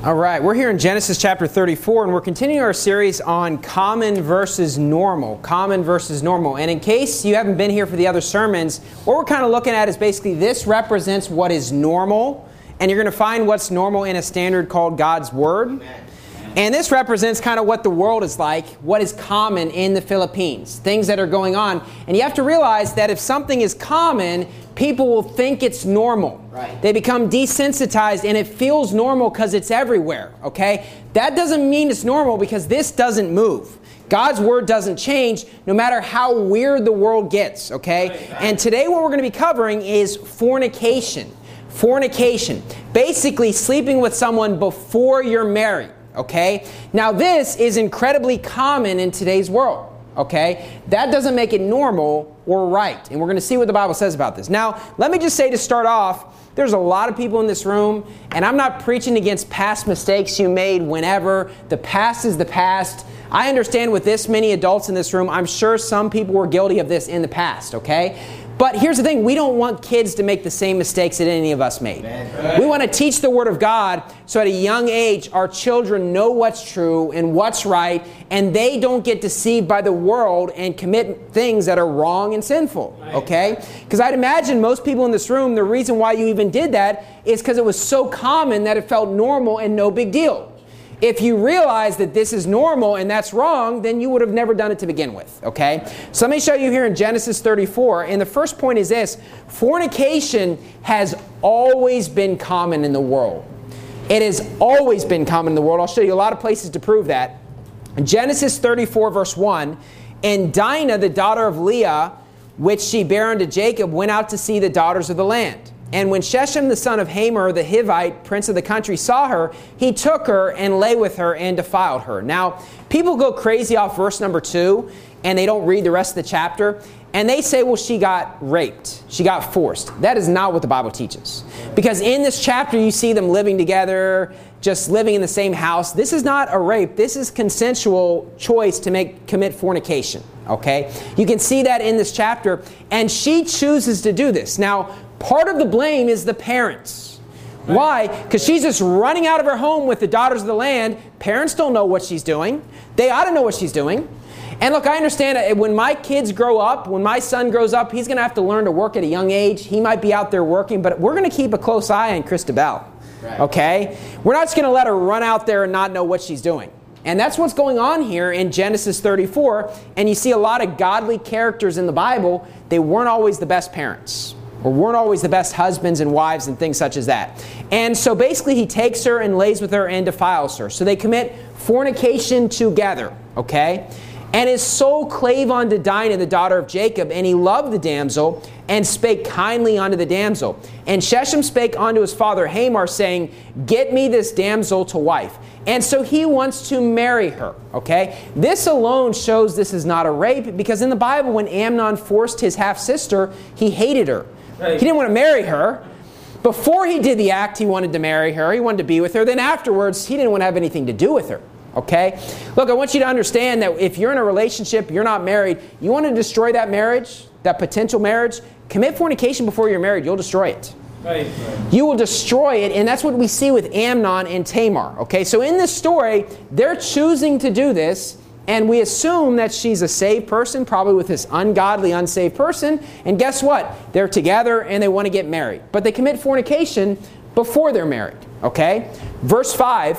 All right, we're here in Genesis chapter 34, and we're continuing our series on common versus normal. Common versus normal. And in case you haven't been here for the other sermons, what we're kind of looking at is basically this represents what is normal, and you're going to find what's normal in a standard called God's Word. Amen. And this represents kind of what the world is like, what is common in the Philippines, things that are going on. And you have to realize that if something is common, people will think it's normal. Right. They become desensitized and it feels normal because it's everywhere, okay? That doesn't mean it's normal because this doesn't move. God's Word doesn't change no matter how weird the world gets, okay? Right. And today what we're going to be covering is fornication. Fornication. Basically sleeping with someone before you're married. Okay? Now this is incredibly common in today's world. Okay? That doesn't make it normal or right. And we're going to see what the Bible says about this. Now, let me just say to start off, there's a lot of people in this room, and I'm not preaching against past mistakes you made whenever. The past is the past. I understand with this many adults in this room, I'm sure some people were guilty of this in the past, okay? But here's the thing, we don't want kids to make the same mistakes that any of us made. We want to teach the Word of God so at a young age our children know what's true and what's right, and they don't get deceived by the world and commit things that are wrong and sinful, okay? Because I'd imagine most people in this room, the reason why you even did that is because it was so common that it felt normal and no big deal. If you realize that this is normal and that's wrong, then you would have never done it to begin with, okay? So let me show you here in Genesis 34, and the first point is this. Fornication has always been common in the world. It has always been common in the world. I'll show you a lot of places to prove that. Genesis 34, verse 1, and Dinah, the daughter of Leah, which she bare unto Jacob, went out to see the daughters of the land. And when Shechem the son of Hamor, the Hivite, prince of the country, saw her, he took her and lay with her and defiled her. Now, people go crazy off verse number 2, and they don't read the rest of the chapter. And they say, well, she got raped. She got forced. That is not what the Bible teaches. Because in this chapter, you see them living together, just living in the same house. This is not a rape. This is consensual choice to commit fornication. Okay? You can see that in this chapter. And she chooses to do this. Now, part of the blame is the parents. Why? Because she's just running out of her home with the daughters of the land. Parents don't know what she's doing. They ought to know what she's doing. And look, I understand that when my kids grow up, when my son grows up, he's going to have to learn to work at a young age. He might be out there working, but we're going to keep a close eye on Christabel. Right. Okay? We're not just going to let her run out there and not know what she's doing. And that's what's going on here in Genesis 34. And you see a lot of godly characters in the Bible. They weren't always the best parents, or weren't always the best husbands and wives and things such as that. And so basically he takes her and lays with her and defiles her. So they commit fornication together, okay? And his soul clave unto Dinah, the daughter of Jacob, and he loved the damsel, and spake kindly unto the damsel. And Shechem spake unto his father Hamor, saying, get me this damsel to wife. And so he wants to marry her, okay? This alone shows this is not a rape, because in the Bible, when Amnon forced his half-sister, he hated her. Right. He didn't want to marry her. Before he did the act, he wanted to marry her. He wanted to be with her. Then afterwards, he didn't want to have anything to do with her. Okay? Look, I want you to understand that if you're in a relationship, you're not married, you want to destroy that marriage, that potential marriage, commit fornication before you're married. You'll destroy it. Right. You will destroy it, and that's what we see with Amnon and Tamar. Okay? So in this story, they're choosing to do this, and we assume that she's a saved person, probably with this ungodly, unsaved person. And guess what? They're together and they want to get married. But they commit fornication before they're married. Okay? Verse 5,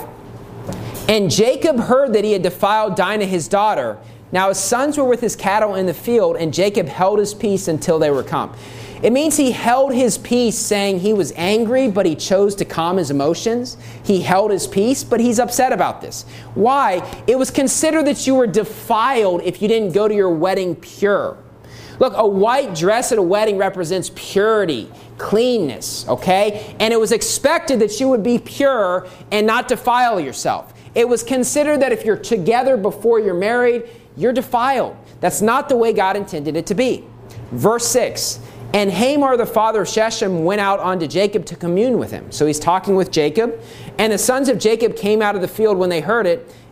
and Jacob heard that he had defiled Dinah his daughter. Now his sons were with his cattle in the field, and Jacob held his peace until they were come. It means he held his peace, saying he was angry, but he chose to calm his emotions. He held his peace, but he's upset about this. Why? It was considered that you were defiled if you didn't go to your wedding pure. Look, a white dress at a wedding represents purity, cleanness, okay? And it was expected that you would be pure and not defile yourself. It was considered that if you're together before you're married, you're defiled. That's not the way God intended it to be. Verse 6, and Hamor, the father of Shechem, went out unto Jacob to commune with him. So he's talking with Jacob. And the sons of Jacob came out of the field when they heard it.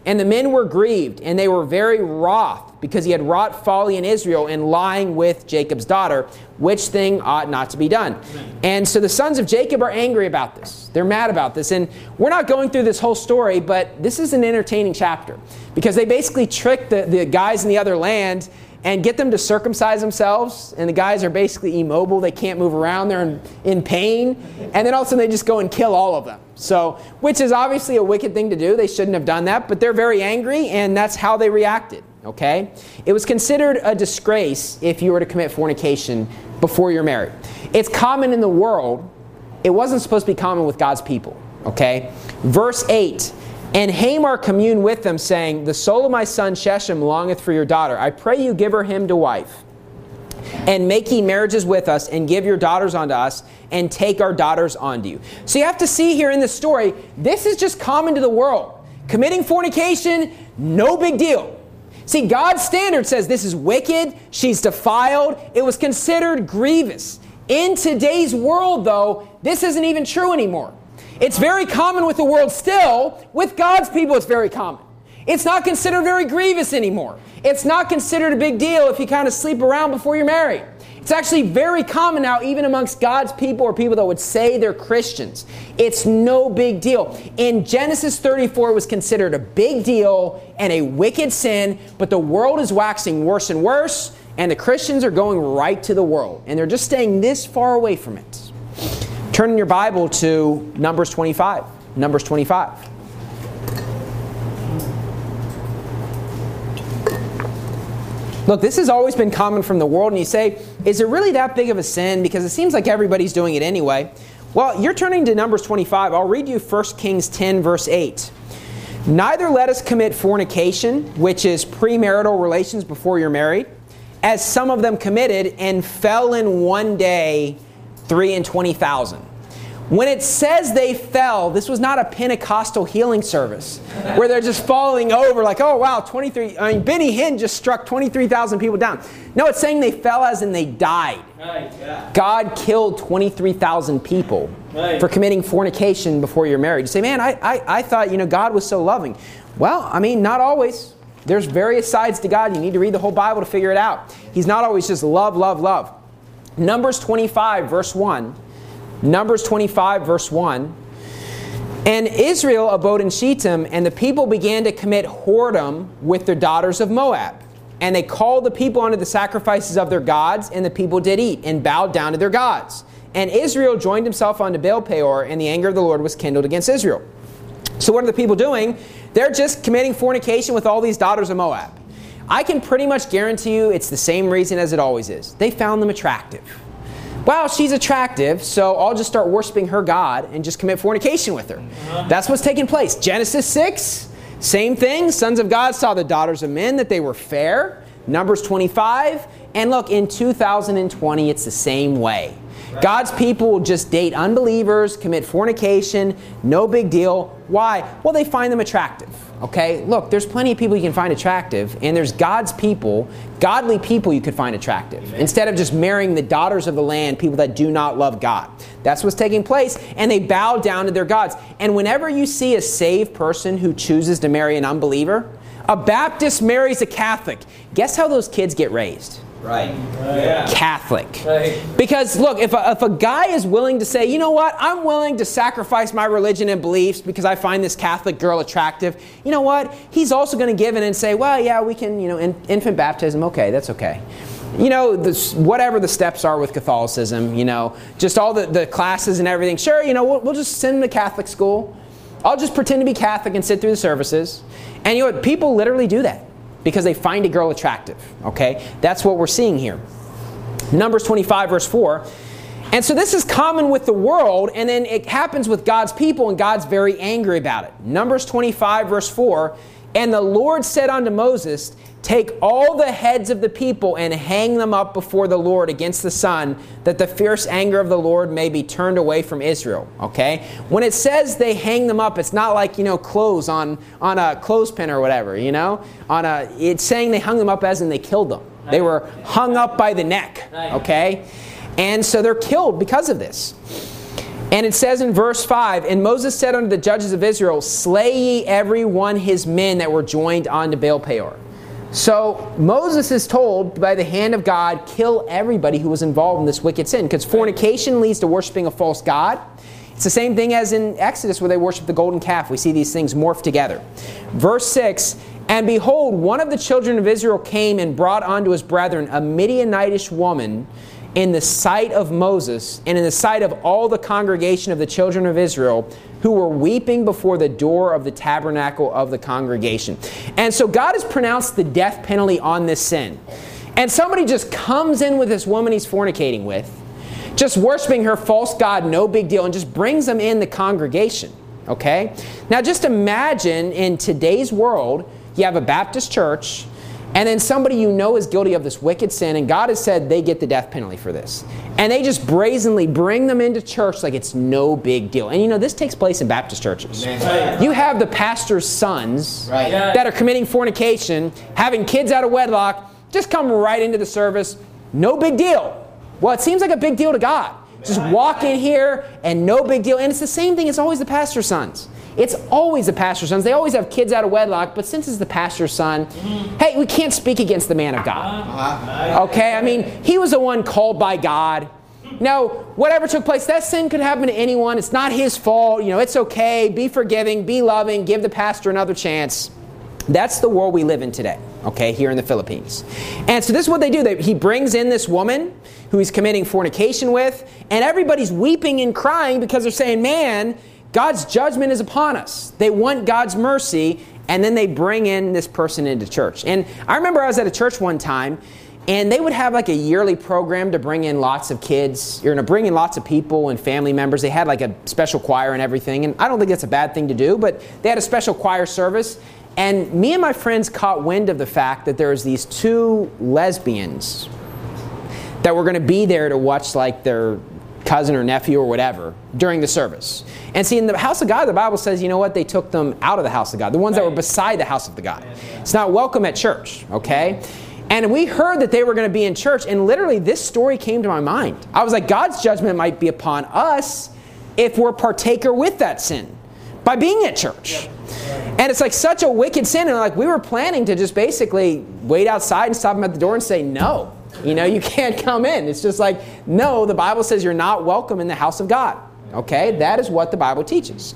And the men were grieved, and they were very wroth, because he had wrought folly in Israel in lying with Jacob's daughter, which thing ought not to be done. Amen. And so the sons of Jacob are angry about this. They're mad about this. And we're not going through this whole story, but this is an entertaining chapter, because they basically trick the guys in the other land and get them to circumcise themselves. And the guys are basically immobile. They can't move around. They're in pain. And then all of a sudden they just go and kill all of them. So, which is obviously a wicked thing to do. They shouldn't have done that. But they're very angry, and that's how they reacted. Okay? It was considered a disgrace if you were to commit fornication before you're married. It's common in the world. It wasn't supposed to be common with God's people. Okay? Verse 8. And Hamor communed with them, saying, the soul of my son Shechem longeth for your daughter. I pray you give her him to wife. And make ye marriages with us, and give your daughters unto us, and take our daughters unto you. So you have to see here in this story, this is just common to the world. Committing fornication, no big deal. See, God's standard says this is wicked, she's defiled. It was considered grievous. In today's world, though, this isn't even true anymore. It's very common with the world still. With God's people, it's very common. It's not considered very grievous anymore. It's not considered a big deal if you kind of sleep around before you're married. It's actually very common now, even amongst God's people or people that would say they're Christians. It's no big deal. In Genesis 34, it was considered a big deal and a wicked sin, but the world is waxing worse and worse, and the Christians are going right to the world, and they're just staying this far away from it. Turn in your Bible to Numbers 25. Numbers 25. Look, this has always been common from the world, and you say, is it really that big of a sin? Because it seems like everybody's doing it anyway. Well, you're turning to Numbers 25. I'll read you 1 Kings 10, verse 8. Neither let us commit fornication, which is premarital relations before you're married, as some of them committed, and fell in one day 320,000. When it says they fell, this was not a Pentecostal healing service where they're just falling over like, oh wow, Benny Hinn just struck 23,000 people down. No, it's saying they fell as in they died. Right, yeah. God killed 23,000 people for committing fornication before you're married. You say, man, I thought, God was so loving. Well, not always. There's various sides to God. You need to read the whole Bible to figure it out. He's not always just love, love, love. Numbers 25, verse 1. Numbers 25, verse 1. And Israel abode in Shittim, and the people began to commit whoredom with their daughters of Moab. And they called the people unto the sacrifices of their gods, and the people did eat, and bowed down to their gods. And Israel joined himself unto Baal Peor, and the anger of the Lord was kindled against Israel. So what are the people doing? They're just committing fornication with all these daughters of Moab. I can pretty much guarantee you it's the same reason as it always is. They found them attractive. Well, she's attractive, so I'll just start worshiping her God and just commit fornication with her. That's what's taking place. Genesis 6, same thing. Sons of God saw the daughters of men, that they were fair. Numbers 25. And look, in 2020, it's the same way. God's people will just date unbelievers, commit fornication, no big deal. Why? Well, they find them attractive. Okay? Look, there's plenty of people you can find attractive, and there's God's people, godly people you could find attractive. Instead of just marrying the daughters of the land, people that do not love God. That's what's taking place, and they bow down to their gods. And whenever you see a saved person who chooses to marry an unbeliever, a Baptist marries a Catholic, guess how those kids get raised? Right. Catholic. Right. Because look, if a guy is willing to say, you know what, I'm willing to sacrifice my religion and beliefs because I find this Catholic girl attractive, you know what, he's also going to give in and say, well, yeah, we can, infant baptism, okay, that's okay. Whatever the steps are with Catholicism, just all the classes and everything, sure, we'll just send him to Catholic school. I'll just pretend to be Catholic and sit through the services. And you know what, people literally do that because they find a girl attractive, okay? That's what we're seeing here. Numbers 25, verse 4. And so this is common with the world, and then it happens with God's people, and God's very angry about it. Numbers 25, verse 4. And the Lord said unto Moses, take all the heads of the people and hang them up before the Lord against the sun, that the fierce anger of the Lord may be turned away from Israel. Okay? When it says they hang them up, it's not like, clothes on a clothespin or whatever, it's saying they hung them up as in they killed them. They were hung up by the neck. Okay? And so they're killed because of this. And it says in verse 5, "And Moses said unto the judges of Israel, Slay ye every one his men that were joined unto Baal Peor." So Moses is told by the hand of God, kill everybody who was involved in this wicked sin. Because fornication leads to worshiping a false god. It's the same thing as in Exodus where they worship the golden calf. We see these things morph together. Verse 6, "And behold, one of the children of Israel came and brought unto his brethren a Midianitish woman in the sight of Moses and in the sight of all the congregation of the children of Israel, who were weeping before the door of the tabernacle of the congregation." And so God has pronounced the death penalty on this sin. And somebody just comes in with this woman he's fornicating with, just worshiping her false god, no big deal, and just brings them in the congregation. Okay? Now just imagine in today's world, you have a Baptist church, and then somebody you know is guilty of this wicked sin, and God has said they get the death penalty for this. And they just brazenly bring them into church like it's no big deal. And you know, this takes place in Baptist churches. Right. You have the pastor's sons that are committing fornication, having kids out of wedlock, just come right into the service. No big deal. Well, it seems like a big deal to God. Just walk in here and no big deal. And it's the same thing. It's always the pastor's sons. It's always the pastor's sons. They always have kids out of wedlock, but since it's the pastor's son, hey, we can't speak against the man of God. Okay? I mean, he was the one called by God. Now, whatever took place, that sin could happen to anyone. It's not his fault. You know, it's okay. Be forgiving. Be loving. Give the pastor another chance. That's the world we live in today, okay, here in the Philippines. And so this is what they do. He brings in this woman who he's committing fornication with, and everybody's weeping and crying because they're saying, man, God's judgment is upon us. They want God's mercy, and then they bring in this person into church. And I remember I was at a church one time, and they would have like a yearly program to bring in lots of kids, or to bring in lots of people and family members. They had like a special choir and everything, and I don't think that's a bad thing to do, but they had a special choir service. And me and my friends caught wind of the fact that there was these two lesbians that were going to be there to watch like their cousin or nephew or whatever during the service. And see, in the house of God, the Bible says, you know what? They took them out of the house of God. The ones that were beside the house of the God. It's not welcome at church, okay? And we heard that they were going to be in church, and literally this story came to my mind. I was like, God's judgment might be upon us if we're partaker with that sin by being at church. And it's like such a wicked sin. And like we were planning to just basically wait outside and stop them at the door and say, no, you know, you can't come in. It's just like, no, the Bible says you're not welcome in the house of God. Okay, that is what the Bible teaches.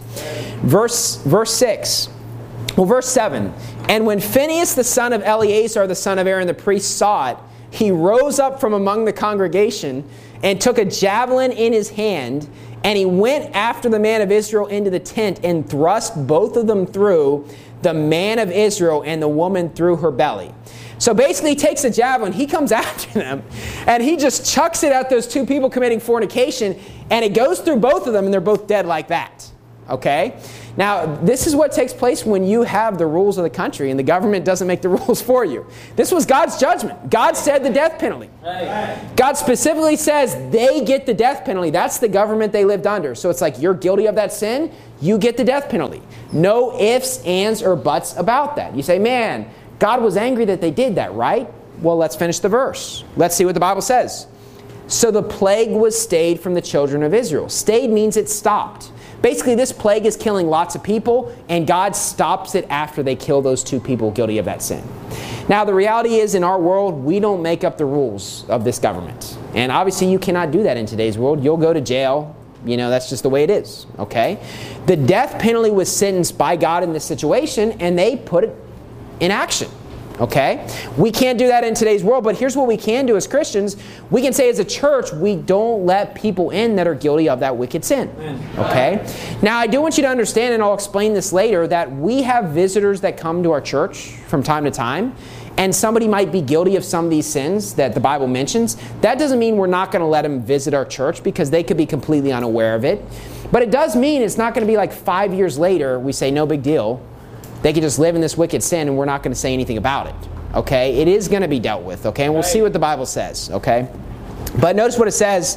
Verse 6. Well, verse 7. "And when Phinehas the son of Eleazar the son of Aaron the priest saw it, he rose up from among the congregation and took a javelin in his hand, and he went after the man of Israel into the tent and thrust both of them through, the man of Israel and the woman through her belly." So basically he takes a javelin, he comes after them, and he just chucks it at those two people committing fornication, and it goes through both of them, and they're both dead like that. Okay? Now, this is what takes place when you have the rules of the country and the government doesn't make the rules for you. This was God's judgment. God said the death penalty. God specifically says they get the death penalty. That's the government they lived under. So it's like you're guilty of that sin, you get the death penalty. No ifs, ands, or buts about that. You say, man, God was angry that they did that, right? Well, let's finish the verse. Let's see what the Bible says. "So the plague was stayed from the children of Israel." Stayed means it stopped. Basically, this plague is killing lots of people, and God stops it after they kill those two people guilty of that sin. Now, the reality is, in our world, we don't make up the rules of this government. And obviously, you cannot do that in today's world. You'll go to jail. You know, that's just the way it is, okay? The death penalty was sentenced by God in this situation, and they put it in action. Okay? We can't do that in today's world, but here's what we can do as Christians. We can say as a church, we don't let people in that are guilty of that wicked sin. Okay? Now, I do want you to understand, and I'll explain this later, that we have visitors that come to our church from time to time, and somebody might be guilty of some of these sins that the Bible mentions. That doesn't mean we're not going to let them visit our church, because they could be completely unaware of it. But it does mean it's not going to be like 5 years later, we say, no big deal. They can just live in this wicked sin and we're not going to say anything about it. Okay? It is going to be dealt with. Okay? And we'll see what the Bible says. Okay? But notice what it says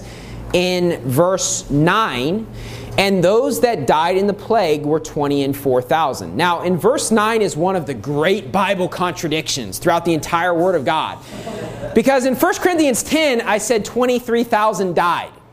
in verse 9. "And those that died in the plague were 20 and 4,000. Now, in verse 9 is one of the great Bible contradictions throughout the entire Word of God. Because in 1 Corinthians 10, I said 23,000 died.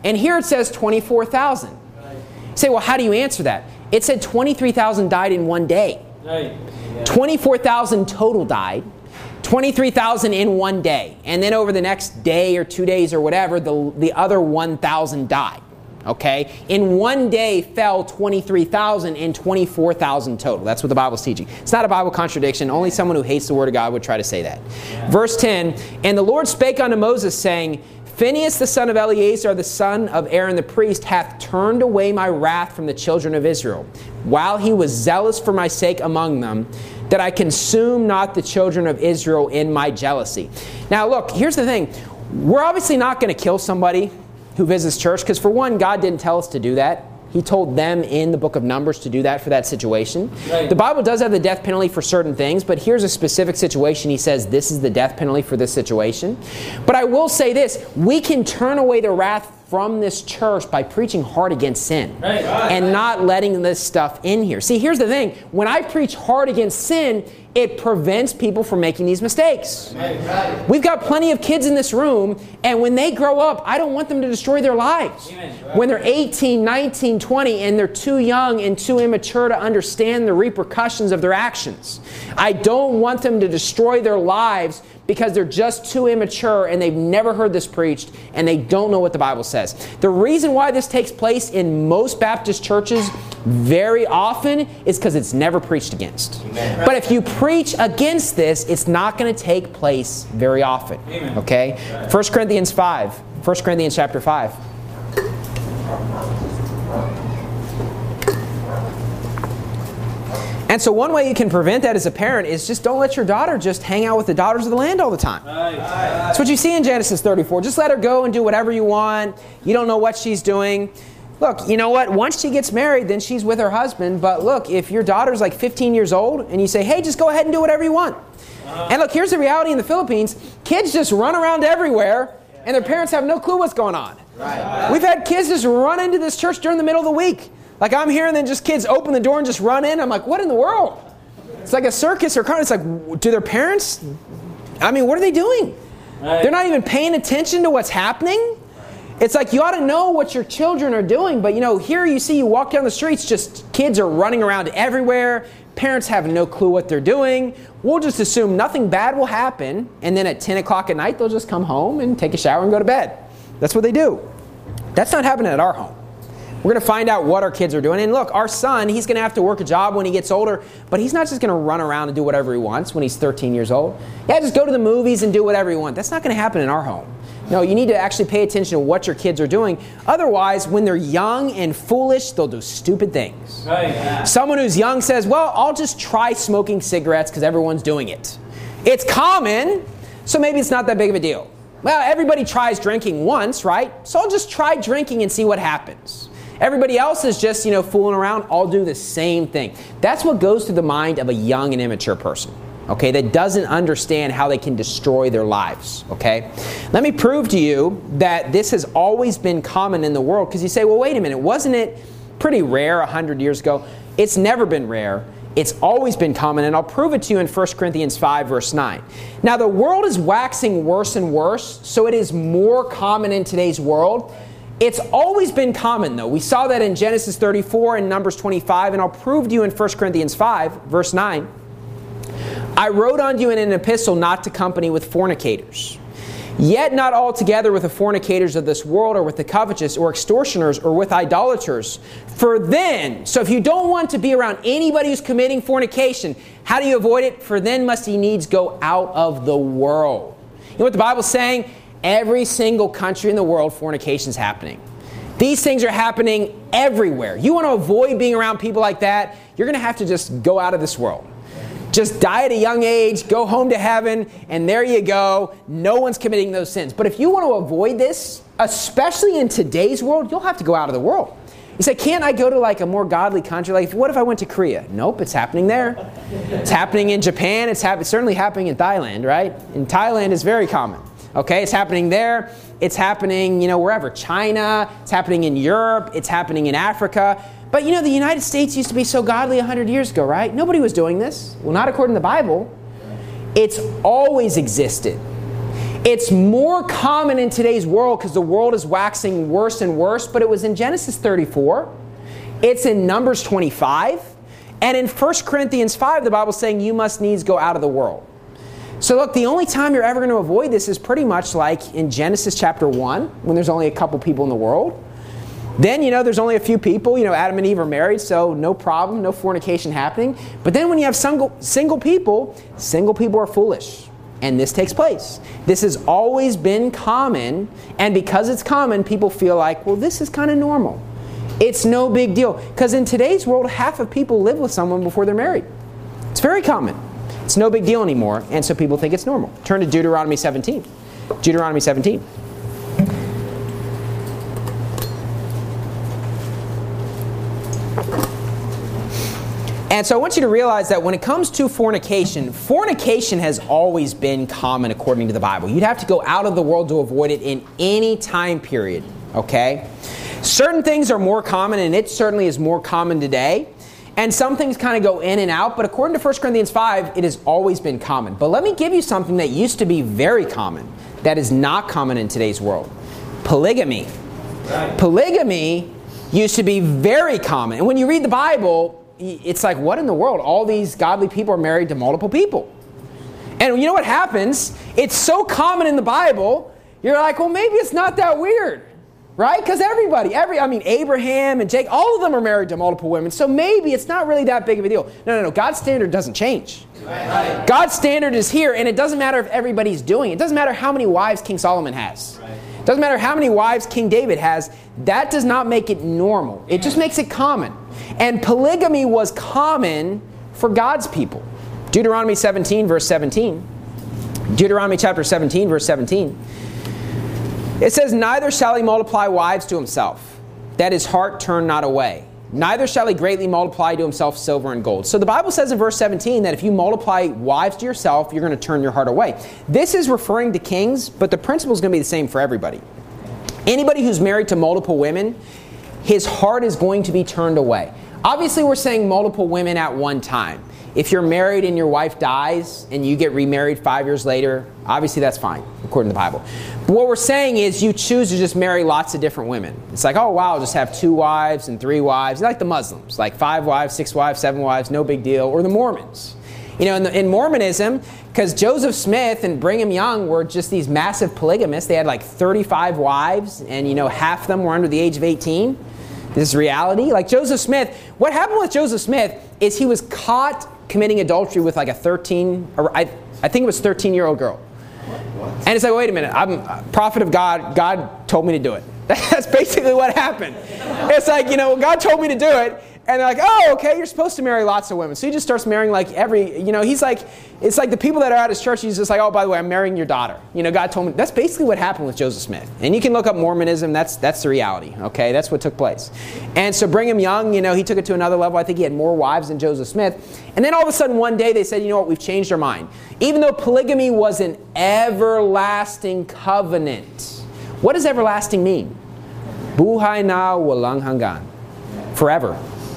And here it says 24,000. You say, well, how do you answer that? It said 23,000 died in one day. 24,000 total died. 23,000 in one day. And then over the next day or 2 days or whatever, the other 1,000 died. Okay? In one day fell 23,000 and 24,000 total. That's what the Bible's teaching. It's not a Bible contradiction. Only someone who hates the Word of God would try to say that. Yeah. Verse 10, and the Lord spake unto Moses, saying, Phinehas the son of Eleazar, the son of Aaron the priest, hath turned away my wrath from the children of Israel, while he was zealous for my sake among them, that I consume not the children of Israel in my jealousy. Now look, here's the thing. We're obviously not going to kill somebody who visits church, because for one, God didn't tell us to do that. He told them in the book of Numbers to do that for that situation. Right. The Bible does have the death penalty for certain things, but here's a specific situation. He says this is the death penalty for this situation. But I will say this, we can turn away the wrath from this church by preaching hard against sin and not letting this stuff in here. See, here's the thing. When I preach hard against sin, it prevents people from making these mistakes. We've got plenty of kids in this room, and when they grow up, I don't want them to destroy their lives. When they're 18, 19, 20, and they're too young and too immature to understand the repercussions of their actions. I don't want them to destroy their lives because they're just too immature and they've never heard this preached and they don't know what the Bible says. The reason why this takes place in most Baptist churches very often is because it's never preached against. Amen. But if you preach against this, it's not going to take place very often. Amen. Okay? 1 Corinthians 5. 1 Corinthians chapter 5. And so one way you can prevent that as a parent is just don't let your daughter just hang out with the daughters of the land all the time. That's what you see in Genesis 34. Just let her go and do whatever you want. You don't know what she's doing. Look, you know what? Once she gets married, then she's with her husband. But look, if your daughter's like 15 years old and you say, hey, just go ahead and do whatever you want. And look, here's the reality in the Philippines. Kids just run around everywhere and their parents have no clue what's going on. We've had kids just run into this church during the middle of the week. Like I'm here and then just kids open the door and just run in. I'm like, what in the world? It's like a circus or carnival. It's like, do their parents? I mean, what are they doing? They're not even paying attention to what's happening. It's like you ought to know what your children are doing. But, you know, here you see you walk down the streets, just kids are running around everywhere. Parents have no clue what they're doing. We'll just assume nothing bad will happen. And then at 10 o'clock at night, they'll just come home and take a shower and go to bed. That's what they do. That's not happening at our home. We're going to find out what our kids are doing. And look, our son, he's going to have to work a job when he gets older, but he's not just going to run around and do whatever he wants when he's 13 years old. Yeah, just go to the movies and do whatever you want. That's not going to happen in our home. No, you need to actually pay attention to what your kids are doing. Otherwise, when they're young and foolish, they'll do stupid things. Right. Someone who's young says, well, I'll just try smoking cigarettes because everyone's doing it. It's common, so maybe it's not that big of a deal. Well, everybody tries drinking once, right? So I'll just try drinking and see what happens. Everybody else is just, fooling around. I'll do the same thing. That's what goes through the mind of a young and immature person, okay, that doesn't understand how they can destroy their lives, okay? Let me prove to you that this has always been common in the world, because you say, well, wait a minute, wasn't it pretty rare 100 years ago? It's never been rare. It's always been common, and I'll prove it to you in 1 Corinthians 5, verse 9. Now, the world is waxing worse and worse, so it is more common in today's world. It's always been common, though. We saw that in Genesis 34 and Numbers 25, and I'll prove to you in 1 Corinthians 5, verse 9. I wrote unto you in an epistle not to company with fornicators, yet not altogether with the fornicators of this world, or with the covetous, or extortioners, or with idolaters. For then, so if you don't want to be around anybody who's committing fornication, how do you avoid it? For then must he needs go out of the world. You know what the Bible's saying? Every single country in the world, fornication's happening. These things are happening everywhere. You want to avoid being around people like that, you're going to have to just go out of this world. Just die at a young age, go home to heaven, and there you go. No one's committing those sins. But if you want to avoid this, especially in today's world, you'll have to go out of the world. You say, can't I go to like a more godly country? Like, what if I went to Korea? Nope, it's happening there. It's happening in Japan. It's certainly happening in Thailand, right? In Thailand, it's very common. Okay, it's happening there. It's happening, wherever. China. It's happening in Europe. It's happening in Africa. But, the United States used to be so godly 100 years ago, right? Nobody was doing this. Well, not according to the Bible. It's always existed. It's more common in today's world because the world is waxing worse and worse, but it was in Genesis 34. It's in Numbers 25. And in 1 Corinthians 5, the Bible's saying you must needs go out of the world. So look, the only time you're ever going to avoid this is pretty much like in Genesis chapter 1, when there's only a couple people in the world. Then, there's only a few people. Adam and Eve are married, so no problem, no fornication happening. But then when you have single people are foolish. And this takes place. This has always been common, and because it's common, people feel like, well, this is kind of normal. It's no big deal. Because in today's world, half of people live with someone before they're married. It's very common. It's no big deal anymore, and so people think it's normal. Turn to Deuteronomy 17. Deuteronomy 17. And so I want you to realize that when it comes to fornication, fornication has always been common according to the Bible. You'd have to go out of the world to avoid it in any time period, okay? Certain things are more common, and it certainly is more common today. And some things kind of go in and out, but according to 1 Corinthians 5, it has always been common. But let me give you something that used to be very common that is not common in today's world. Polygamy. Right. Polygamy used to be very common. And when you read the Bible, it's like, what in the world? All these godly people are married to multiple people. And you know what happens? It's so common in the Bible, you're like, well, maybe it's not that weird. Right? Because Abraham and Jacob, all of them are married to multiple women. So maybe it's not really that big of a deal. No. God's standard doesn't change. Right. God's standard is here, and it doesn't matter if everybody's doing it. It doesn't matter how many wives King Solomon has. Right. It doesn't matter how many wives King David has. That does not make it normal. It just makes it common. And polygamy was common for God's people. Deuteronomy 17, verse 17. Deuteronomy chapter 17, verse 17. It says, neither shall he multiply wives to himself, that his heart turn not away. Neither shall he greatly multiply to himself silver and gold. So the Bible says in verse 17 that if you multiply wives to yourself, you're going to turn your heart away. This is referring to kings, but the principle is going to be the same for everybody. Anybody who's married to multiple women, his heart is going to be turned away. Obviously, we're saying multiple women at one time. If you're married and your wife dies and you get remarried 5 years later, obviously that's fine, according to the Bible. But what we're saying is you choose to just marry lots of different women. It's like, oh, wow, I'll just have 2 wives and 3 wives. Like the Muslims, like 5 wives, 6 wives, 7 wives, no big deal. Or the Mormons. In Mormonism, because Joseph Smith and Brigham Young were just these massive polygamists. They had like 35 wives, and half of them were under the age of 18. This is reality. Like Joseph Smith, what happened with Joseph Smith is he was caught committing adultery with like a 13-year-old girl. What? And it's like, wait a minute, I'm a prophet of God. God told me to do it. That's basically what happened. It's like, God told me to do it. And they're like, oh, okay, you're supposed to marry lots of women. So he just starts marrying like he's like, it's like the people that are at his church, he's just like, oh, by the way, I'm marrying your daughter. God told me. That's basically what happened with Joseph Smith. And you can look up Mormonism. That's the reality, okay? That's what took place. And so Brigham Young, he took it to another level. I think he had more wives than Joseph Smith. And then all of a sudden one day they said, you know what, we've changed our mind. Even though polygamy was an everlasting covenant. What does everlasting mean? Buhay na walang hanggan. Forever.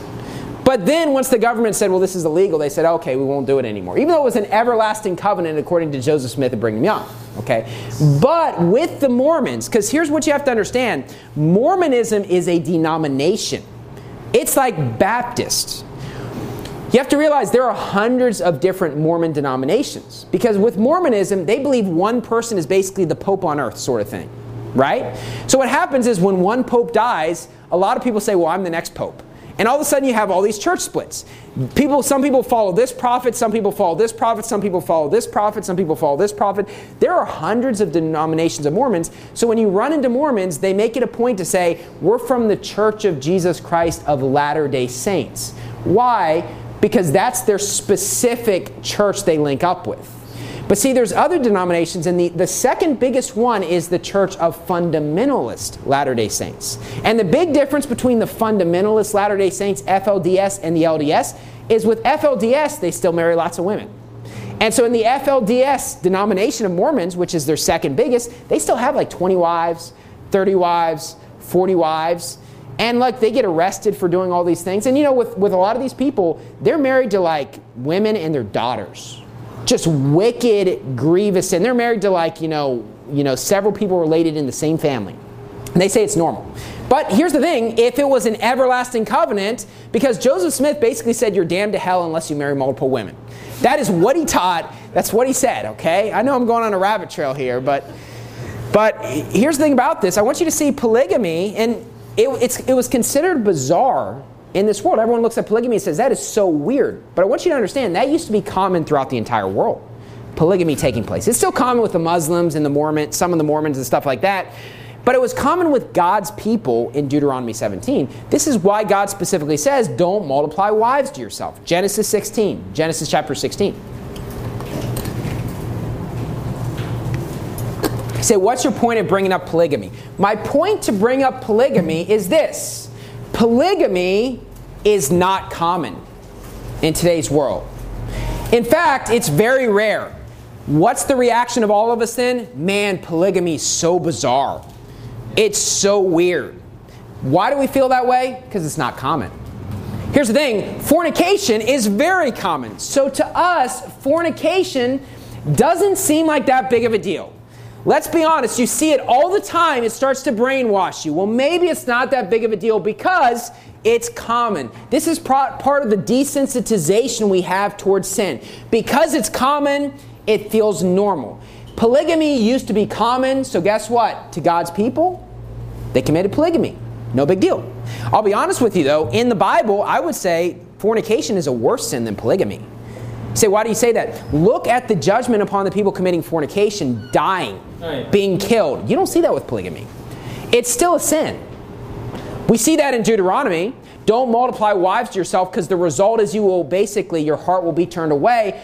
But then once the government said, well, this is illegal, they said, okay, we won't do it anymore. Even though it was an everlasting covenant according to Joseph Smith and Brigham Young. Okay? But with the Mormons, because here's what you have to understand. Mormonism is a denomination. It's like Baptist. You have to realize there are hundreds of different Mormon denominations. Because with Mormonism, they believe one person is basically the Pope on earth sort of thing. Right? So what happens is when one Pope dies, a lot of people say, well, I'm the next Pope. And all of a sudden you have all these church splits. Some people follow this prophet, some people follow this prophet, some people follow this prophet, some people follow this prophet. There are hundreds of denominations of Mormons. So when you run into Mormons, they make it a point to say, we're from the Church of Jesus Christ of Latter-day Saints. Why? Because that's their specific church they link up with. But see, there's other denominations, and the second biggest one is the Church of Fundamentalist Latter-day Saints. And the big difference between the Fundamentalist Latter-day Saints, FLDS, and the LDS is with FLDS, they still marry lots of women. And so in the FLDS denomination of Mormons, which is their second biggest, they still have like 20 wives, 30 wives, 40 wives. And like they get arrested for doing all these things. And with a lot of these people, they're married to like women and their daughters. just wicked, grievous sin. They're married to several people related in the same family. And they say it's normal. But here's the thing, if it was an everlasting covenant, because Joseph Smith basically said you're damned to hell unless you marry multiple women. That is what he taught. That's what he said, okay? I know I'm going on a rabbit trail here, but here's the thing about this. I want you to see polygamy, and it was considered bizarre in this world. Everyone looks at polygamy and says, that is so weird. But I want you to understand, that used to be common throughout the entire world. Polygamy taking place. It's still common with the Muslims and the Mormons, some of the Mormons and stuff like that. But it was common with God's people in Deuteronomy 17. This is why God specifically says, don't multiply wives to yourself. Genesis chapter 16. You say, what's your point of bringing up polygamy? My point to bring up polygamy is this. Polygamy is not common in today's world. In fact, it's very rare. What's the reaction of all of us then? Man, polygamy is so bizarre. It's so weird. Why do we feel that way? Because it's not common. Here's the thing. Fornication is very common. So to us, fornication doesn't seem like that big of a deal. Let's be honest. You see it all the time. It starts to brainwash you. Well, maybe it's not that big of a deal because it's common. This is part of the desensitization we have towards sin. Because it's common, it feels normal. Polygamy used to be common, so guess what? To God's people, they committed polygamy. No big deal. I'll be honest with you though, in the Bible, I would say fornication is a worse sin than polygamy. You say, why do you say that? Look at the judgment upon the people committing fornication, dying, being killed. You don't see that with polygamy. It's still a sin. We see that in Deuteronomy. Don't multiply wives to yourself because the result is your heart will be turned away.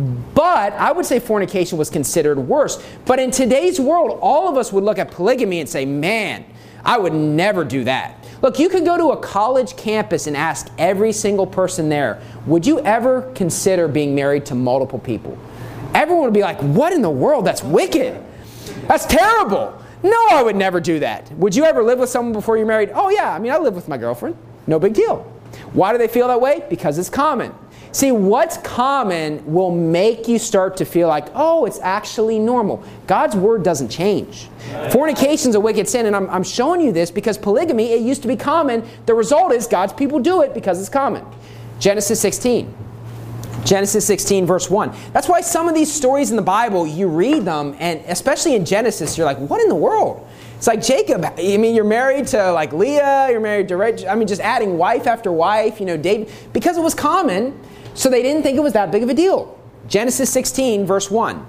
But I would say fornication was considered worse. But in today's world, all of us would look at polygamy and say, man, I would never do that. Look, you could go to a college campus and ask every single person there, would you ever consider being married to multiple people? Everyone would be like, what in the world? That's wicked. That's terrible. No, I would never do that. Would you ever live with someone before you're married? Oh yeah, I live with my girlfriend. No big deal. Why do they feel that way? Because it's common. See, what's common will make you start to feel like, oh, it's actually normal. God's word doesn't change. Fornication is a wicked sin, and I'm showing you this because polygamy, it used to be common. The result is God's people do it because it's common. Genesis 16. Genesis 16, verse 1. That's why some of these stories in the Bible, you read them, and especially in Genesis, you're like, what in the world? It's like Jacob, you're married to like Leah, you're married to Rachel, just adding wife after wife, David, because it was common. So they didn't think it was that big of a deal. Genesis 16, verse 1.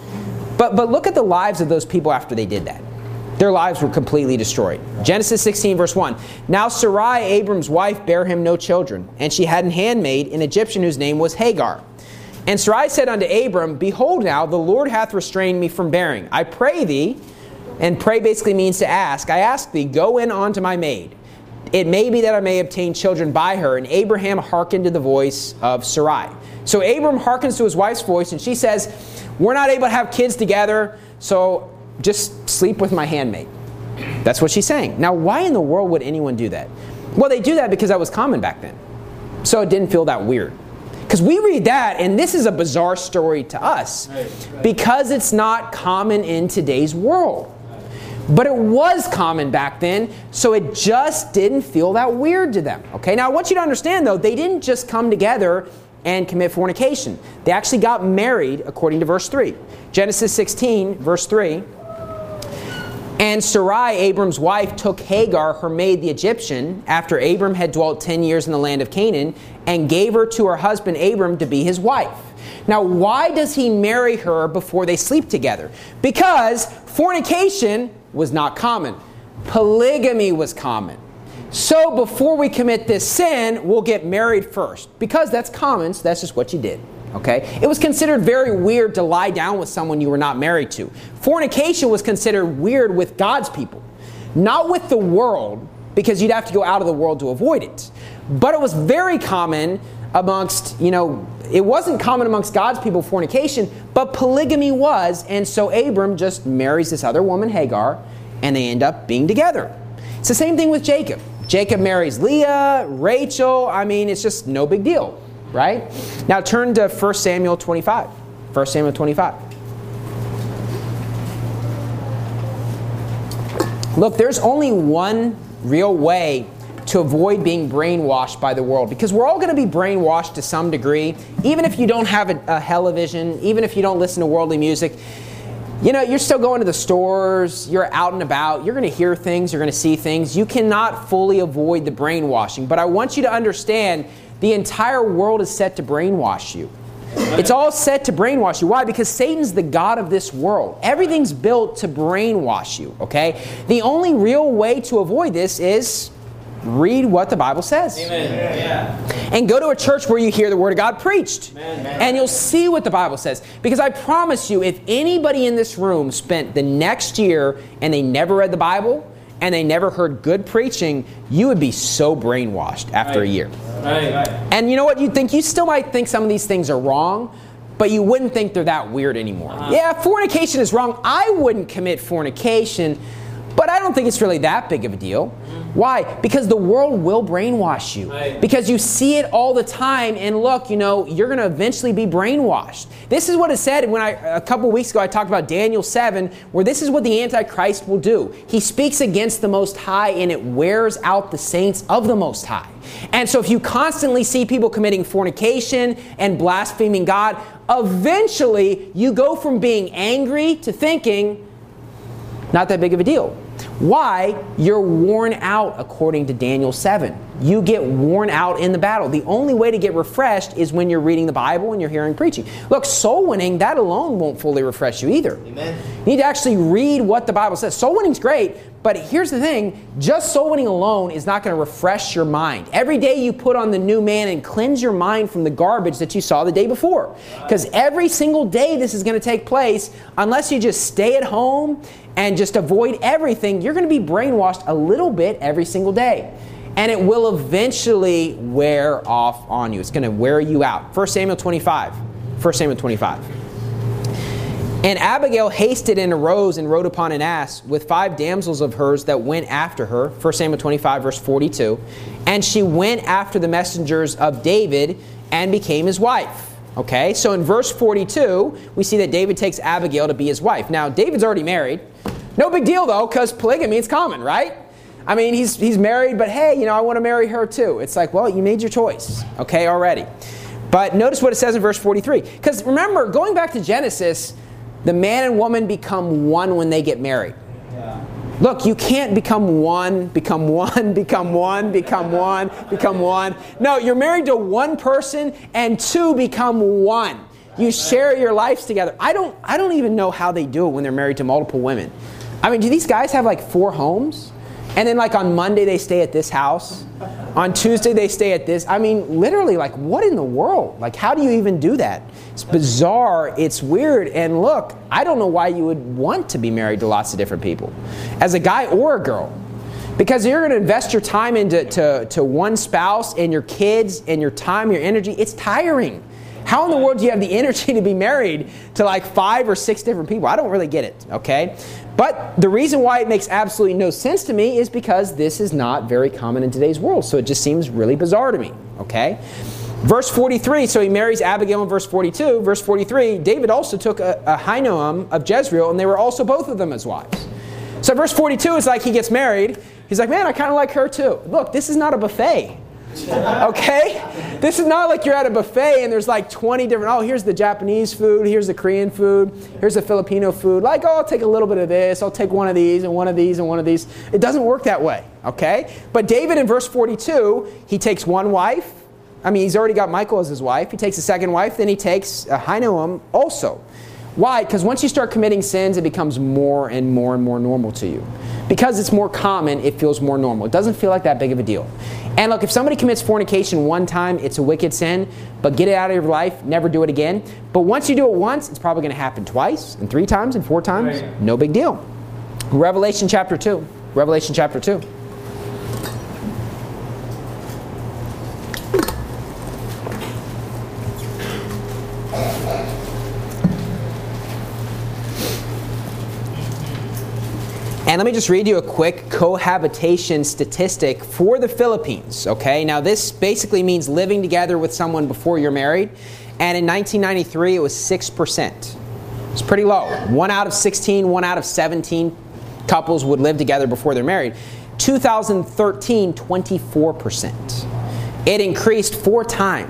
But look at the lives of those people after they did that. Their lives were completely destroyed. Genesis 16, verse 1. Now Sarai, Abram's wife, bare him no children, and she had an handmaid, an Egyptian whose name was Hagar. And Sarai said unto Abram, behold now, the Lord hath restrained me from bearing. I pray thee, and pray basically means to ask. I ask thee, go in unto my maid. It may be that I may obtain children by her. And Abraham hearkened to the voice of Sarai. So Abram hearkens to his wife's voice, and she says, we're not able to have kids together, so just sleep with my handmaid. That's what she's saying. Now, why in the world would anyone do that? Well, they do that because that was common back then. So it didn't feel that weird. Because we read that, and this is a bizarre story to us. Because it's not common in today's world. But it was common back then, so it just didn't feel that weird to them. Okay, now I want you to understand, though, they didn't just come together and commit fornication. They actually got married, according to verse 3. Genesis 16, verse 3. And Sarai, Abram's wife, took Hagar, her maid, the Egyptian, after Abram had dwelt 10 years in the land of Canaan, and gave her to her husband Abram to be his wife. Now, why does he marry her before they sleep together? Because fornication was not common. Polygamy was common. So before we commit this sin, we'll get married first. Because that's common, so that's just what you did. Okay? It was considered very weird to lie down with someone you were not married to. Fornication was considered weird with God's people. Not with the world, because you'd have to go out of the world to avoid it. But it was very common amongst, it wasn't common amongst God's people, fornication, but polygamy was, and so Abram just marries this other woman, Hagar, and they end up being together. It's the same thing with Jacob. Jacob marries Leah, Rachel, it's just no big deal, right? Now turn to 1 Samuel 25. 1 Samuel 25. Look, there's only one real way to avoid being brainwashed by the world, because we're all going to be brainwashed to some degree, even if you don't have a television, even if you don't listen to worldly music. You know, you're still going to the stores, you're out and about, you're going to hear things, you're going to see things. You cannot fully avoid the brainwashing, but I want you to understand the entire world is set to brainwash you. It's all set to brainwash you. Why? Because Satan's the god of this world. Everything's built to brainwash you, okay? The only real way to avoid this is read what the Bible says. Amen. Yeah. And go to a church where you hear the Word of God preached. Amen. And you'll see what the Bible says. Because I promise you, if anybody in this room spent the next year and they never read the Bible and they never heard good preaching, you would be so brainwashed after a year. Right. And you know what? You still might think some of these things are wrong, but you wouldn't think they're that weird anymore. Yeah, fornication is wrong. I wouldn't commit fornication, but I don't think it's really that big of a deal. Why? Because the world will brainwash you. Right. Because you see it all the time, and look, you know, you're going to eventually be brainwashed. This is what it said when a couple weeks ago I talked about Daniel 7, where this is what the Antichrist will do. He speaks against the Most High, and it wears out the saints of the Most High. And so if you constantly see people committing fornication and blaspheming God, eventually you go from being angry to thinking, not that big of a deal. Why? You're worn out according to Daniel 7. You get worn out in the battle. The only way to get refreshed is when you're reading the Bible and you're hearing preaching. Look, soul winning, that alone won't fully refresh you either. Amen. You need to actually read what the Bible says. Soul winning's great, but here's the thing. Just soul winning alone is not going to refresh your mind. Every day you put on the new man and cleanse your mind from the garbage that you saw the day before. Because every single day this is going to take place, unless you just stay at home and just avoid everything, you're going to be brainwashed a little bit every single day. And it will eventually wear off on you. It's going to wear you out. 1 Samuel 25. 1 Samuel 25. And Abigail hasted and arose and rode upon an ass with 5 damsels of hers that went after her. 1 Samuel 25, verse 42. And she went after the messengers of David and became his wife. Okay, so in verse 42, we see that David takes Abigail to be his wife. Now, David's already married. No big deal, though, because polygamy is common, right? I mean, he's married, but hey, you know, I want to marry her too. It's like, well, you made your choice, okay, already. But notice what it says in verse 43. Because remember, going back to Genesis, the man and woman become one when they get married. Yeah. Look, you can't become one, become one, become one, become one, become one. No, you're married to one person and two become one. You share your lives together. I don't even know how they do it when they're married to multiple women. I mean, do these guys have like 4 homes? And then like on Monday they stay at this house. On Tuesday they stay at this. I mean, literally, like, what in the world? Like, how do you even do that? It's bizarre. It's weird. And look, I don't know why you would want to be married to lots of different people, as a guy or a girl. Because you're going to invest your time into one spouse and your kids and your time, your energy. It's tiring. How in the world do you have the energy to be married to like 5 or 6 different people? I don't really get it, okay? But the reason why it makes absolutely no sense to me is because this is not very common in today's world. So it just seems really bizarre to me, okay? Verse 43, so he marries Abigail in verse 42. Verse 43, David also took Ahinoam of Jezreel, and they were also both of them his wives. So verse 42 is like he gets married. He's like, man, I kind of like her too. Look, this is not a buffet. Okay? This is not like you're at a buffet and there's like 20 different, oh, here's the Japanese food, here's the Korean food, here's the Filipino food. Like, oh, I'll take a little bit of this, I'll take one of these and one of these and one of these. It doesn't work that way, okay? But David in verse 42, he takes one wife. I mean, he's already got Michal as his wife. He takes a second wife, then he takes Ahinoam also. Why? Because once you start committing sins, it becomes more and more and more normal to you. Because it's more common, it feels more normal. It doesn't feel like that big of a deal. And look, if somebody commits fornication one time, it's a wicked sin, but get it out of your life, never do it again. But once you do it once, it's probably going to happen twice, and 3 times, and 4 times. Right. No big deal. Revelation chapter 2. Revelation chapter 2. And let me just read you a quick cohabitation statistic for the Philippines, okay? Now, this basically means living together with someone before you're married. And in 1993, it was 6%. It's pretty low. 1 out of 16, 1 out of 17 couples would live together before they're married. 2013, 24%. It increased 4